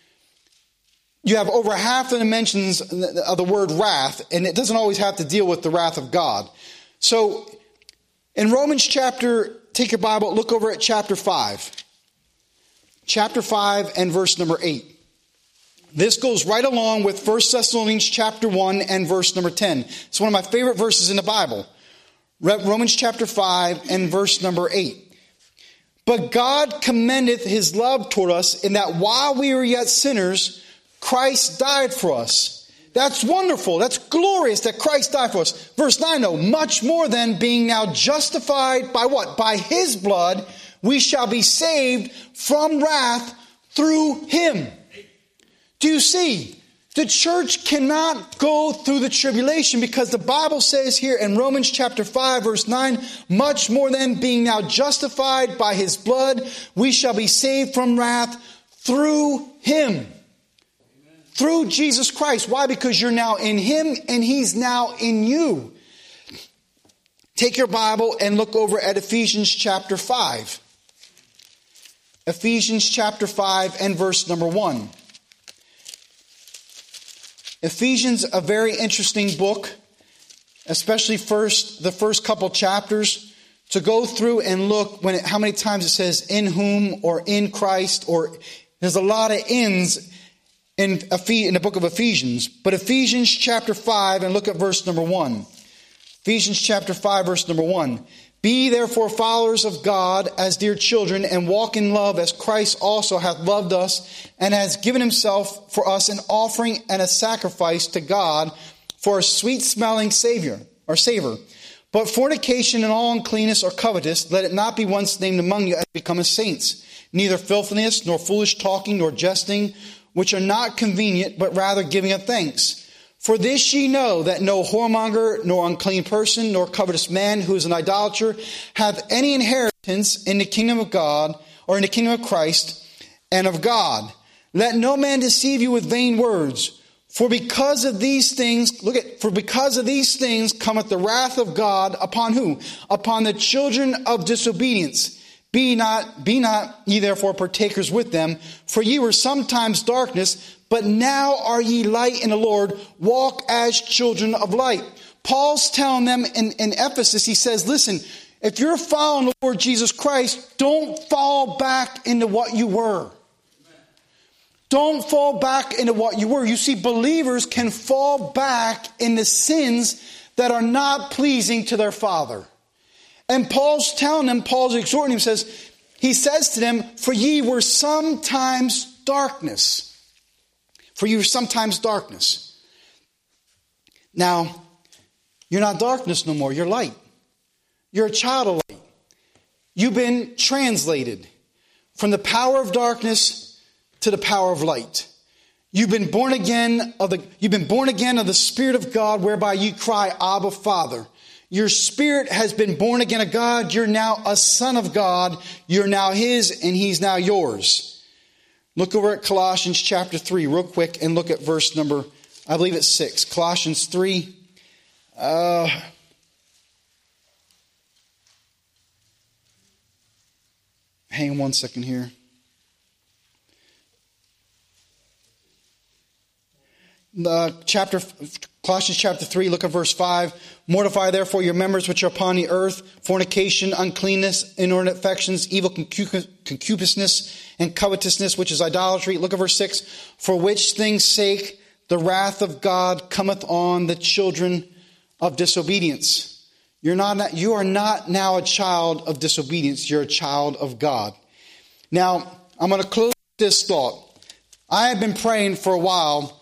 you have over half of the mentions of the word wrath, and it doesn't always have to deal with the wrath of God. So in Romans chapter, take your Bible, look over at chapter 5. Chapter 5 and verse number 8. This goes right along with 1 Thessalonians chapter 1 and verse number 10. It's one of my favorite verses in the Bible. Romans chapter 5 and verse number 8. But God commendeth his love toward us in that while we were yet sinners, Christ died for us. That's wonderful. That's glorious that Christ died for us. Verse 9, though, much more than being now justified by what? By his blood, we shall be saved from wrath through him. Do you see? The church cannot go through the tribulation because the Bible says here in Romans chapter 5 verse 9, much more than being now justified by his blood, we shall be saved from wrath through him. Amen. Through Jesus Christ. Why? Because you're now in him and he's now in you. Take your Bible and look over at Ephesians chapter 5. Ephesians chapter 5 and verse number 1. Ephesians, a very interesting book, especially the first couple chapters, to go through and look how many times it says in whom or in Christ, or there's a lot of ins in the book of Ephesians. But Ephesians chapter 5 and look at verse number 1. Ephesians chapter 5 verse number 1. Be therefore followers of God as dear children, and walk in love as Christ also hath loved us, and has given himself for us an offering and a sacrifice to God for a sweet-smelling savor. But fornication and all uncleanness or covetous, let it not be once named among you as becometh saints. Neither filthiness, nor foolish talking, nor jesting, which are not convenient, but rather giving of thanks. For this ye know, that no whoremonger, nor unclean person, nor covetous man who is an idolater, hath any inheritance in the kingdom of God, or in the kingdom of Christ and of God. Let no man deceive you with vain words. For because of these things cometh the wrath of God upon who? Upon the children of disobedience. Be not ye therefore partakers with them, for ye were sometimes darkness, but now are ye light in the Lord. Walk as children of light. Paul's telling them in Ephesus, he says, listen, if you're following the Lord Jesus Christ, don't fall back into what you were. Don't fall back into what you were. You see, believers can fall back into sins that are not pleasing to their Father. And Paul's telling them, Paul's exhorting him, he says to them, for ye were sometimes darkness. For you were sometimes darkness. Now, you're not darkness no more. You're light. You're a child of light. You've been translated from the power of darkness to the power of light. You've been born again of the Spirit of God, whereby you cry, Abba, Father. Your spirit has been born again of God. You're now a son of God. You're now His, and He's now yours. Look over at Colossians chapter 3 real quick and look at verse number, I believe it's 6. Colossians 3. Hang on one second here. Colossians chapter 3, look at verse 5. Mortify therefore your members which are upon the earth, fornication, uncleanness, inordinate affections, evil concupiscence, and covetousness, which is idolatry. Look at verse 6. For which things' sake the wrath of God cometh on the children of disobedience. You are not now a child of disobedience. You're a child of God. Now, I'm going to close this thought. I have been praying for a while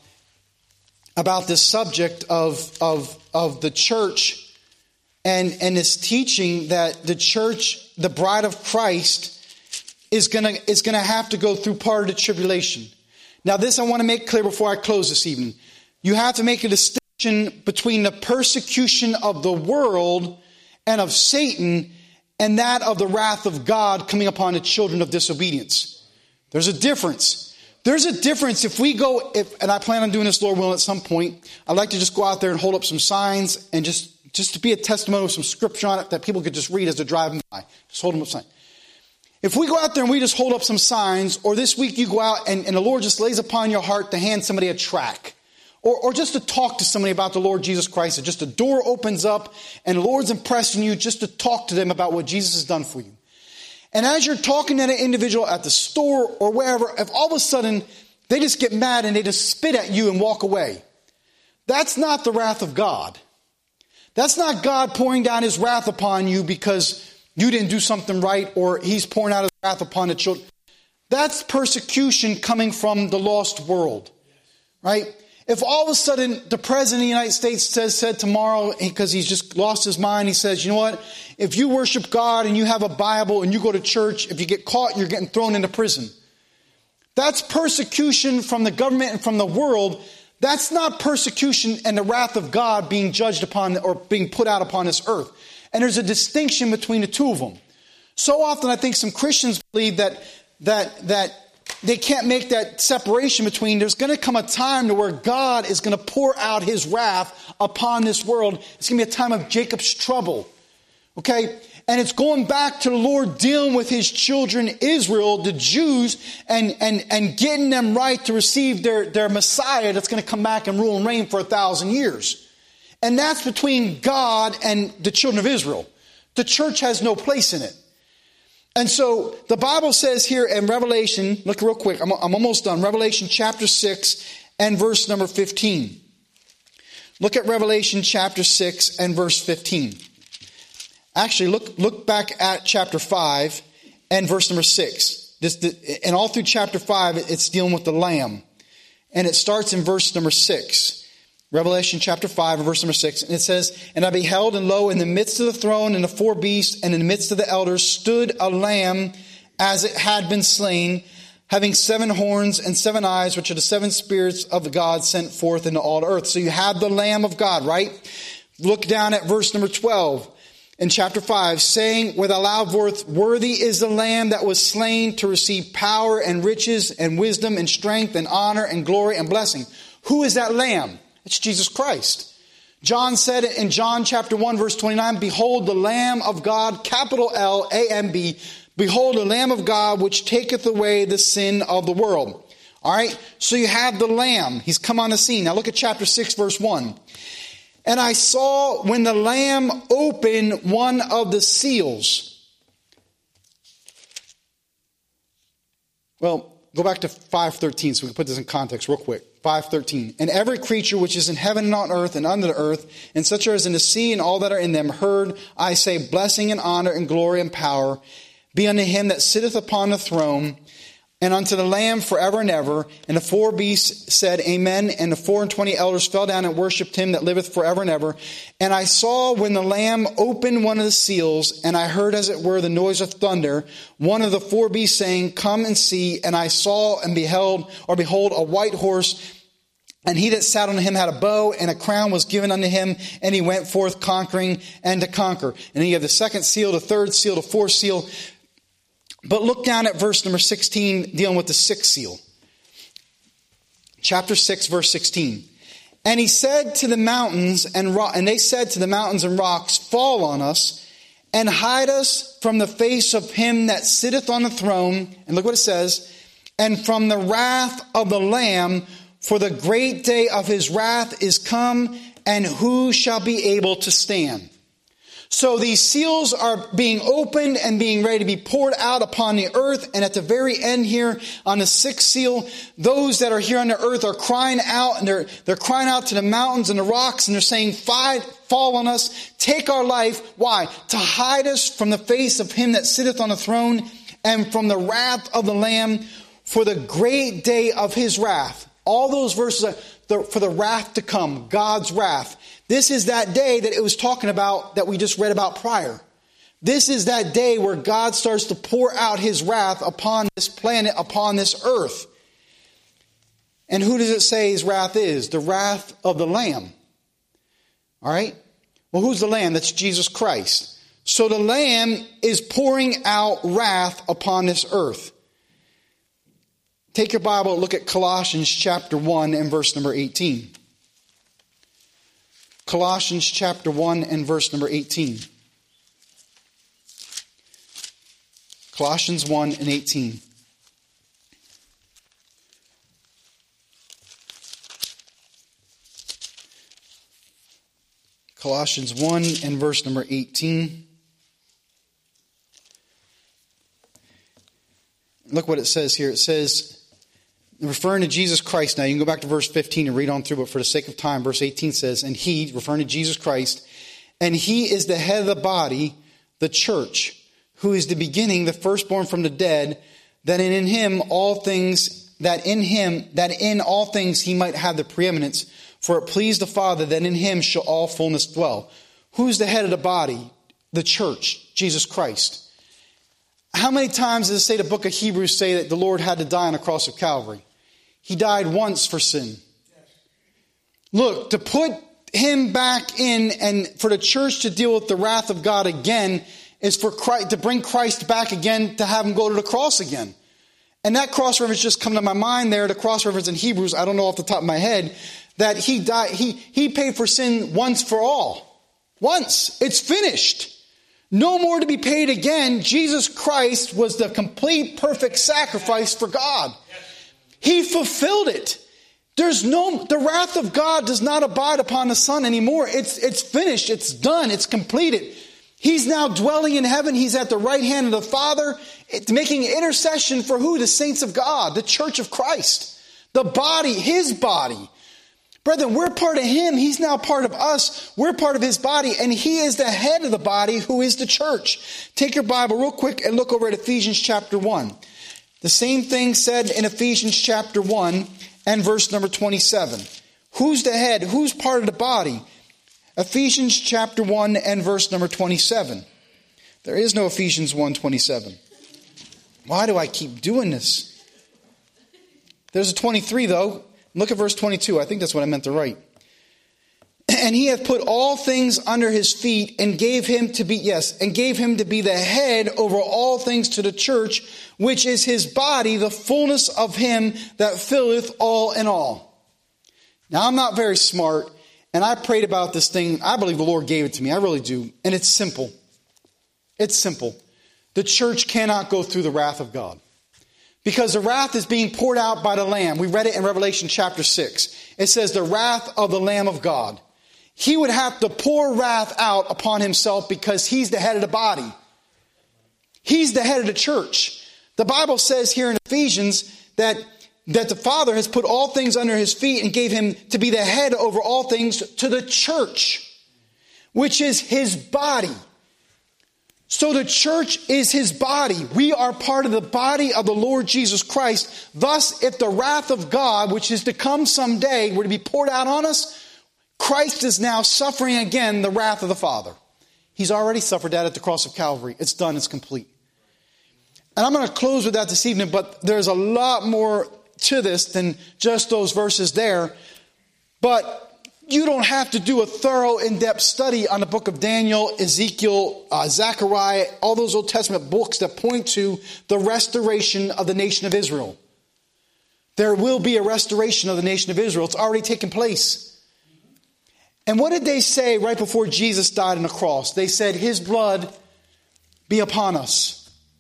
about this subject of the church and this teaching that the church, the bride of Christ, is gonna have to go through part of the tribulation. Now, this I want to make clear before I close this evening. You have to make a distinction between the persecution of the world and of Satan and that of the wrath of God coming upon the children of disobedience. There's a difference. There's a difference if we go, and I plan on doing this, Lord willing, at some point. I'd like to just go out there and hold up some signs and just to be a testimony with some scripture on it that people could just read as they're driving by. Just hold them up signs. If we go out there and we just hold up some signs, or this week you go out and the Lord just lays upon your heart to hand somebody a tract, or just to talk to somebody about the Lord Jesus Christ, and just a door opens up and the Lord's impressing you just to talk to them about what Jesus has done for you. And as you're talking to an individual at the store or wherever, if all of a sudden they just get mad and they just spit at you and walk away, that's not the wrath of God. That's not God pouring down His wrath upon you because you didn't do something right, or He's pouring out His wrath upon the children. That's persecution coming from the lost world, right? If all of a sudden the President of the United States said tomorrow, because he's just lost his mind, he says, you know what? If you worship God and you have a Bible and you go to church, if you get caught, you're getting thrown into prison. That's persecution from the government and from the world. That's not persecution and the wrath of God being judged upon or being put out upon this earth. And there's a distinction between the two of them. So often I think some Christians believe that they can't make that separation between. There's going to come a time to where God is going to pour out His wrath upon this world. It's going to be a time of Jacob's trouble. Okay? And it's going back to the Lord dealing with His children, Israel, the Jews, and getting them right to receive their Messiah that's going to come back and rule and reign for 1,000 years. And that's between God and the children of Israel. The church has no place in it. And so the Bible says here in Revelation, look real quick, I'm almost done. Revelation chapter 6 and verse number 15. Look at Revelation chapter 6 and verse 15. Actually, look back at chapter 5 and verse number 6. And all through chapter 5, it's dealing with the Lamb. And it starts in verse number 6. Revelation chapter 5 and verse number 6. And it says, And I beheld, and lo, in the midst of the throne and the four beasts, and in the midst of the elders, stood a lamb as it had been slain, having 7 horns and 7 eyes, which are the 7 spirits of God sent forth into all the earth. So you have the Lamb of God, right? Look down at verse number 12 in chapter 5, saying with a loud voice, Worthy is the Lamb that was slain to receive power and riches and wisdom and strength and honor and glory and blessing. Who is that Lamb? It's Jesus Christ. John said it in John chapter 1 verse 29, Behold the Lamb of God, capital L-A-M-B, Behold the Lamb of God which taketh away the sin of the world. All right, so you have the Lamb. He's come on the scene. Now look at chapter 6 verse 1. And I saw when the Lamb opened one of the seals. Well, go back to 5:13 so we can put this in context real quick. 5:13. And every creature which is in heaven and on earth and under the earth, and such as in the sea and all that are in them, heard I say, blessing and honor and glory and power be unto him that sitteth upon the throne, and unto the Lamb forever and ever. And the 4 beasts said, Amen. And the 24 elders fell down and worshipped him that liveth forever and ever. And I saw when the Lamb opened one of the seals, and I heard as it were the noise of thunder, one of the 4 beasts saying, Come and see. And I saw and behold a white horse, and he that sat on him had a bow, and a crown was given unto him, and he went forth conquering and to conquer. And then you have the 2nd seal, the 3rd seal, the 4th seal. But look down at verse number 16, dealing with the 6th seal. Chapter 6, verse 16. And he said to the mountains and they said to the mountains and rocks, Fall on us, and hide us from the face of him that sitteth on the throne. And look what it says. And from the wrath of the Lamb, for the great day of his wrath is come, and who shall be able to stand? So these seals are being opened and being ready to be poured out upon the earth. And at the very end here on the 6th seal, those that are here on the earth are crying out, and they're crying out to the mountains and the rocks, and they're saying, Fall on us, take our life. Why? To hide us from the face of him that sitteth on the throne and from the wrath of the Lamb, for the great day of his wrath. All those verses are for the wrath to come, God's wrath. This is that day that it was talking about that we just read about prior. This is that day where God starts to pour out his wrath upon this planet, upon this earth. And who does it say his wrath is? The wrath of the Lamb. All right? Well, who's the Lamb? That's Jesus Christ. So the Lamb is pouring out wrath upon this earth. Take your Bible and look at Colossians chapter 1 and verse number 18. Colossians chapter 1 and verse number 18. Colossians 1 and 18. Colossians 1 and verse number 18. Look what it says here. It says, referring to Jesus Christ now, you can go back to verse 15 and read on through, but for the sake of time, verse 18 says, and he, referring to Jesus Christ, and he is the head of the body, the church, who is the beginning, the firstborn from the dead, that in him all things, that in all things he might have the preeminence, for it pleased the Father that in him shall all fullness dwell. Who's the head of the body? The church, Jesus Christ. How many times does it say the book of Hebrews say that the Lord had to die on the cross of Calvary? He died once for sin. Look, to put him back in and for the church to deal with the wrath of God again is for Christ, to bring Christ back again, to have him go to the cross again. And that cross reference just come to my mind there, the cross reference in Hebrews, I don't know off the top of my head, that he died, he paid for sin once for all. Once. It's finished. No more to be paid again. Jesus Christ was the complete, perfect sacrifice for God. He fulfilled it. The wrath of God does not abide upon the Son anymore. It's finished. It's done. It's completed. He's now dwelling in heaven. He's at the right hand of the Father, making intercession for who? The saints of God, the church of Christ, the body, his body. Brethren, we're part of him. He's now part of us. We're part of his body, and he is the head of the body, who is the church. Take your Bible real quick and look over at Ephesians chapter 1. The same thing said in Ephesians chapter 1 and verse number 27. Who's the head? Who's part of the body? Ephesians chapter 1 and verse number 27. There is no Ephesians 1:27. Why do I keep doing this? There's a 23 though. Look at verse 22. I think that's what I meant to write. And he hath put all things under his feet and gave him to be the head over all things to the church, which is his body, the fullness of him that filleth all in all. Now, I'm not very smart, and I prayed about this thing. I believe the Lord gave it to me. I really do. And it's simple. It's simple. The church cannot go through the wrath of God, because the wrath is being poured out by the Lamb. We read it in Revelation chapter 6. It says the wrath of the Lamb of God. He would have to pour wrath out upon himself because he's the head of the body. He's the head of the church. The Bible says here in Ephesians that the Father has put all things under his feet and gave him to be the head over all things to the church, which is his body. So the church is his body. We are part of the body of the Lord Jesus Christ. Thus, if the wrath of God, which is to come someday, were to be poured out on us, Christ is now suffering again the wrath of the Father. He's already suffered that at the cross of Calvary. It's done. It's complete. And I'm going to close with that this evening, but there's a lot more to this than just those verses there. But you don't have to do a thorough, in-depth study on the book of Daniel, Ezekiel, Zechariah, all those Old Testament books that point to the restoration of the nation of Israel. There will be a restoration of the nation of Israel. It's already taken place. And what did they say right before Jesus died on the cross? They said, his blood be upon us.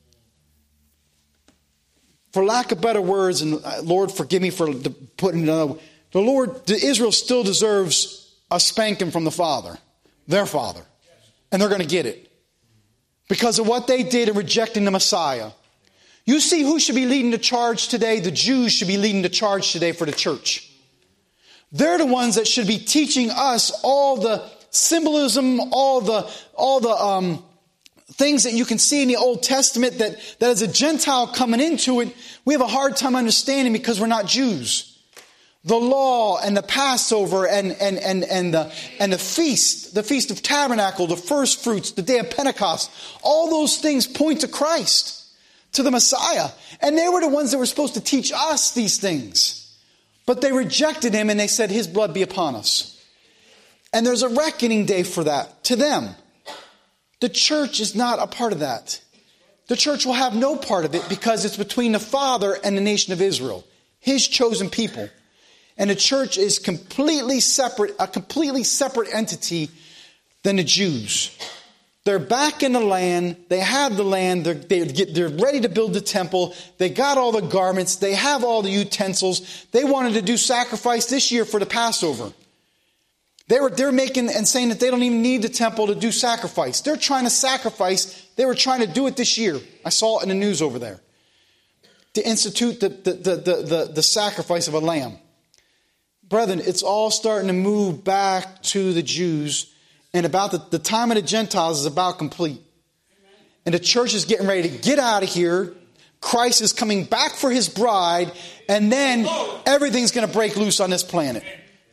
For lack of better words, and Lord, forgive me for putting it another way, Israel still deserves a spanking from the Father, their Father. And they're going to get it. Because of what they did in rejecting the Messiah. You see who should be leading the charge today? The Jews should be leading the charge today for the church. They're the ones that should be teaching us all the symbolism, all the things that you can see in the Old Testament that as a Gentile coming into it, we have a hard time understanding because we're not Jews. The law and the Passover and the feast of Tabernacle, the first fruits, the day of Pentecost, all those things point to Christ, to the Messiah. And they were the ones that were supposed to teach us these things. But they rejected him and they said, his blood be upon us. And there's a reckoning day for that to them. The church is not a part of that. The church will have no part of it because it's between the Father and the nation of Israel, his chosen people. And the church is completely separate, a completely separate entity than the Jews. They're back in the land. They have the land. They're ready to build the temple. They got all the garments. They have all the utensils. They wanted to do sacrifice this year for the Passover. They're making and saying that they don't even need the temple to do sacrifice. They're trying to sacrifice. They were trying to do it this year. I saw it in the news over there. To institute the sacrifice of a lamb. Brethren, it's all starting to move back to the Jews. And about the time of the Gentiles is about complete. And the church is getting ready to get out of here. Christ is coming back for his bride. And then everything's going to break loose on this planet.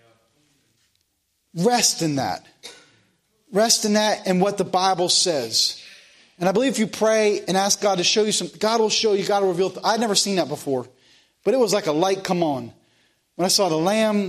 Rest in that. Rest in that and what the Bible says. And I believe if you pray and ask God to show you something, God will show you, God will reveal. I'd never seen that before. But it was like a light come on. When I saw the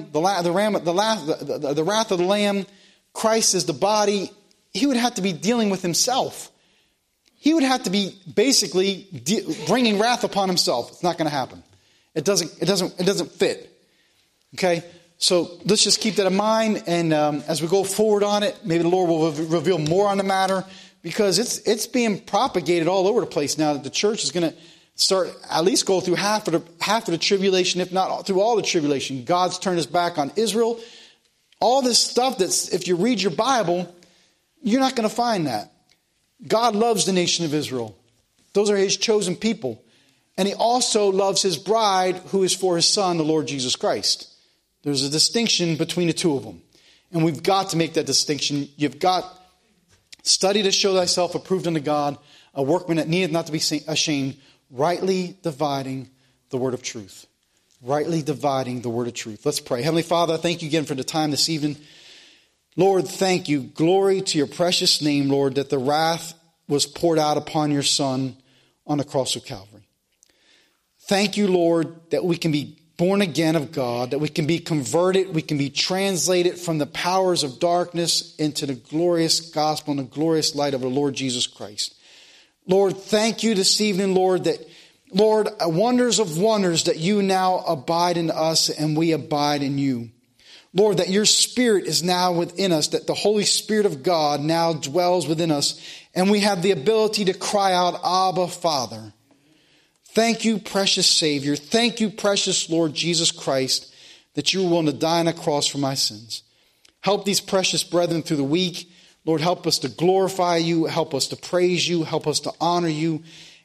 wrath of the Lamb, Christ is the body, he would have to be dealing with himself. He would have to be basically bringing wrath upon himself. It's not going to happen. It doesn't fit. Okay? So let's just keep that in mind. And as we go forward on it, maybe the Lord will reveal more on the matter. Because it's being propagated all over the place now that the church is going to start at least go through half of the tribulation, if not through all the tribulation. God's turned his back on Israel. All this stuff that's, if you read your Bible, you're not going to find that. God loves the nation of Israel. Those are his chosen people. And he also loves his bride, who is for his son, the Lord Jesus Christ. There's a distinction between the two of them. And we've got to make that distinction. You've got study to show thyself approved unto God, a workman that needeth not to be ashamed, rightly dividing the word of truth. Rightly dividing the word of truth. Let's pray. Heavenly Father, I thank you again for the time this evening. Lord, thank you. Glory to your precious name, Lord, that the wrath was poured out upon your Son on the cross of Calvary. Thank you, Lord, that we can be born again of God, that we can be converted, we can be translated from the powers of darkness into the glorious gospel and the glorious light of the Lord Jesus Christ. Lord, thank you this evening, Lord, that, Lord, wonders of wonders that you now abide in us and we abide in you. Lord, that your Spirit is now within us, that the Holy Spirit of God now dwells within us, and we have the ability to cry out, Abba, Father. Thank you, precious Savior. Thank you, precious Lord Jesus Christ, that you were willing to die on a cross for my sins. Help these precious brethren through the week. Lord, help us to glorify you. Help us to praise you. Help us to honor you.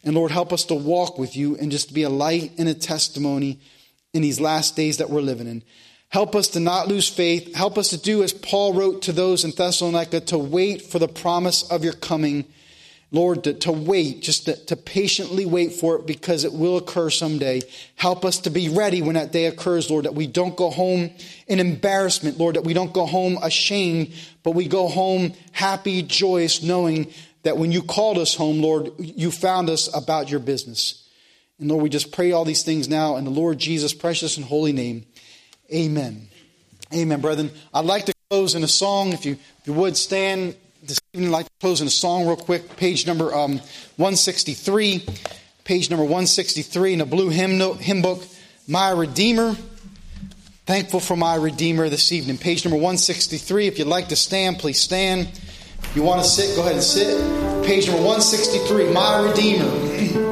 And Lord, help us to walk with you and just be a light and a testimony in these last days that we're living in. Help us to not lose faith. Help us to do as Paul wrote to those in Thessalonica, to wait for the promise of your coming. Lord, to wait, just to patiently wait for it, because it will occur someday. Help us to be ready when that day occurs, Lord, that we don't go home in embarrassment, Lord, that we don't go home ashamed, but we go home happy, joyous, knowing that when you called us home, Lord, you found us about your business. And Lord, we just pray all these things now in the Lord Jesus' precious and holy name. Amen. Amen, brethren. I'd like to close in a song. If you would stand this evening, I'd like to close in a song real quick. Page number 163. Page number 163 in the blue hymn book, My Redeemer. Thankful for my Redeemer this evening. Page number 163. If you'd like to stand, please stand. If you want to sit, go ahead and sit. Page number 163, My Redeemer.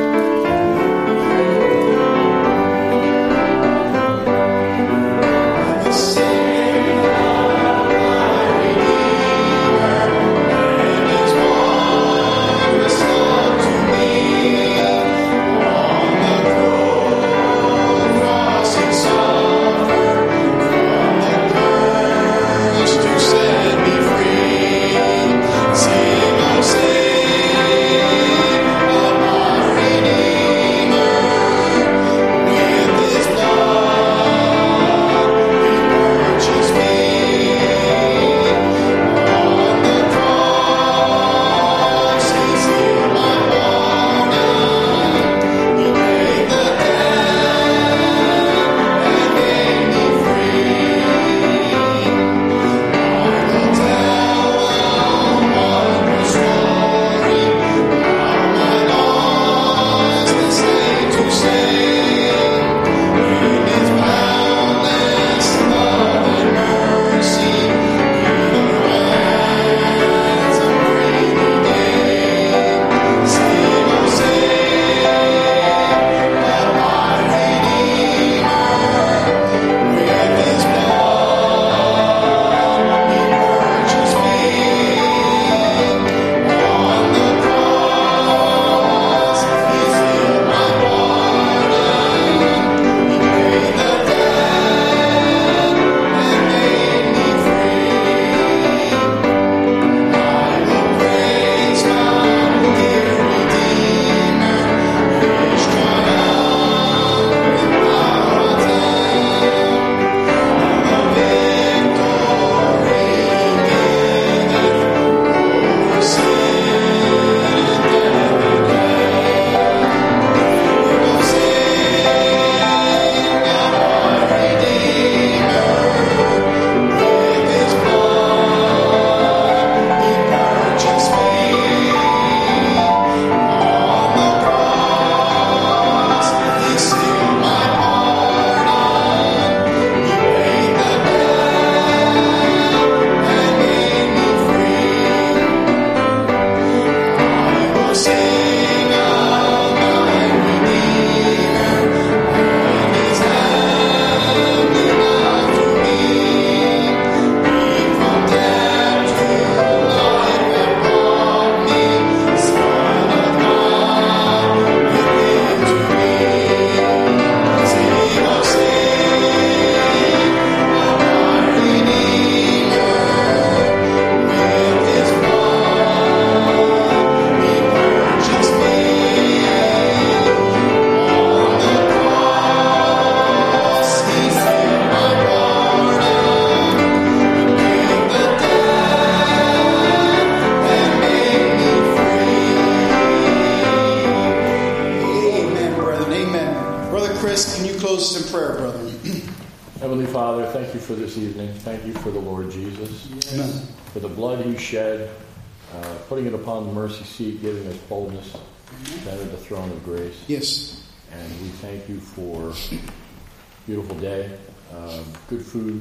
close us in prayer, brother. Heavenly Father, thank you for this evening. Thank you for the Lord Jesus. Amen. For the blood he shed, putting it upon the mercy seat, giving us boldness to enter the throne of grace. Yes. And we thank you for a beautiful day, good food,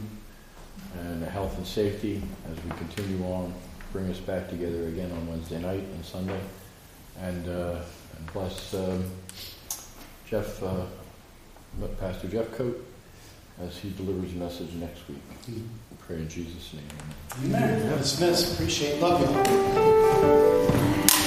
and health and safety as we continue on. Bring us back together again on Wednesday night and Sunday. And bless Pastor Jeff Coate as he delivers a message next week. We pray in Jesus' name. Amen. Brother Smith, appreciate it. Love you.